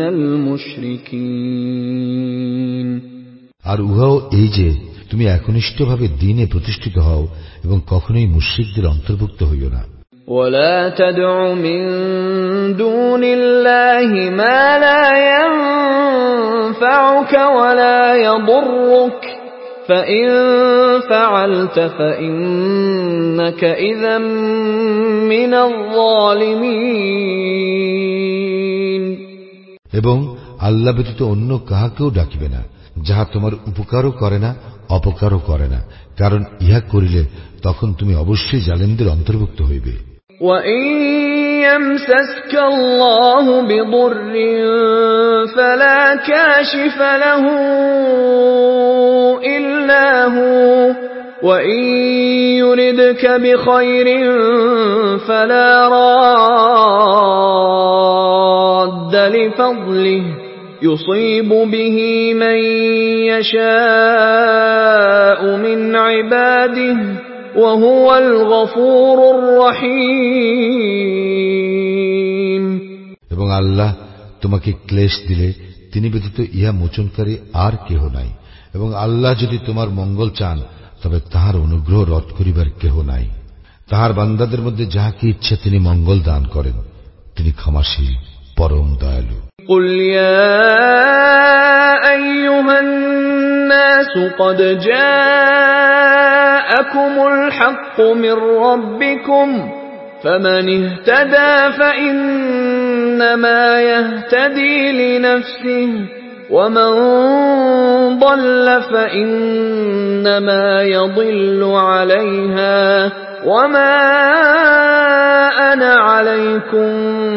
المشركين। আর উহাও এই যে তুমি একনিষ্ঠভাবে দ্বীনে প্রতিষ্ঠিত হও এবং কখনোই মুশরিকদের অন্তর্ভুক্ত হইও না। ولا تدع من دون الله ما لا ينفعك ولا يضرك فإن فعلت فإنك إذا من الظالمين। এবং আল্লাহ ব্যতীত অন্য কাহাকেও ডাকিবে না, যাহা তোমার উপকারও করে না অপকারও করে না, কারণ ইহা করিলে তখন তুমি অবশ্যই জালেমদের অন্তর্ভুক্ত হইবে। وَإِن يَمْسَسْكَ اللَّهُ بِضُرٍّ فَلَا كَاشِفَ لَهُ إِلَّا هُوَ وَإِن يُرِدْكَ بِخَيْرٍ فَلَا رَادَّ لِفَضْلِهِ يُصِيبُ بِهِ مَن يَشَاءُ مِنْ عِبَادِهِ وَهُوَ الْغَفُورُ الرَّحِيمُ। এবং আল্লাহ তোমাকে ক্লেশ দিলে তিনি ব্যতীত ইহা মোচনকারী আর কেহ নাই, এবং আল্লাহ যদি তোমার মঙ্গল চান তবে তাহার অনুগ্রহ রদ করিবার কেহ নাই। তাহার বান্দাদের মধ্যে যাহাকে ইচ্ছা তিনি মঙ্গল দান করেন, তিনি ক্ষমাশীল পরম দয়ালু। قُلْ يَا أَيُّهَا النَّاسُ قَدْ جَاءَكُمُ الْحَقُّ مِنْ رَبِّكُمْ فَمَنِ اهْتَدَى فَإِنَّمَا يَهْتَدِي لِنَفْسِهِ وَمَنْ ضَلَّ فَإِنَّمَا يَضِلُّ عَلَيْهَا وَمَا أَنَا عَلَيْكُمْ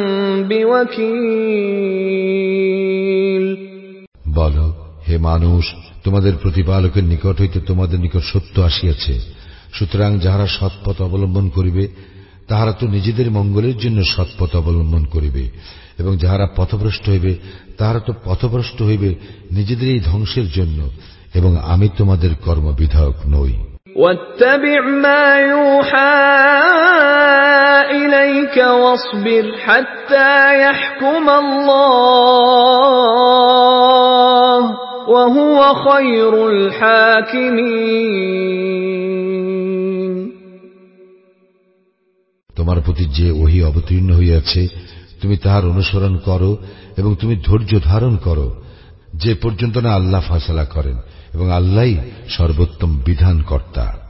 بِوَكِيلٍ। বলো, হে মানুষ, তোমাদের প্রতিপালকের নিকট হইতে তোমাদের নিকট সত্য আসিয়াছে, সুতরাং যাহারা সৎপথ অবলম্বন করিবে তাহারা তো নিজেদের মঙ্গলের জন্য সৎপথ অবলম্বন করিবে, এবং যাহারা পথভ্রষ্ট হইবে তাহারা তো পথভ্রষ্ট হইবে নিজেদেরই ধ্বংসের জন্য, এবং আমি তোমাদের কর্মবিধায়ক নই। واتبع ما يوحى إليك واصبر حتى يحكم الله وهو خير الحاكمين। তোমার প্রতি যে ওহী অবতীর্ণ হইয়াছে তুমি তাহার অনুসরণ করো এবং তুমি ধৈর্য ধারণ করো, যে পর্যন্ত না আল্লাহ ফয়সালা করেন, এবং আল্লাহই সর্বোত্তম বিধানকর্তা।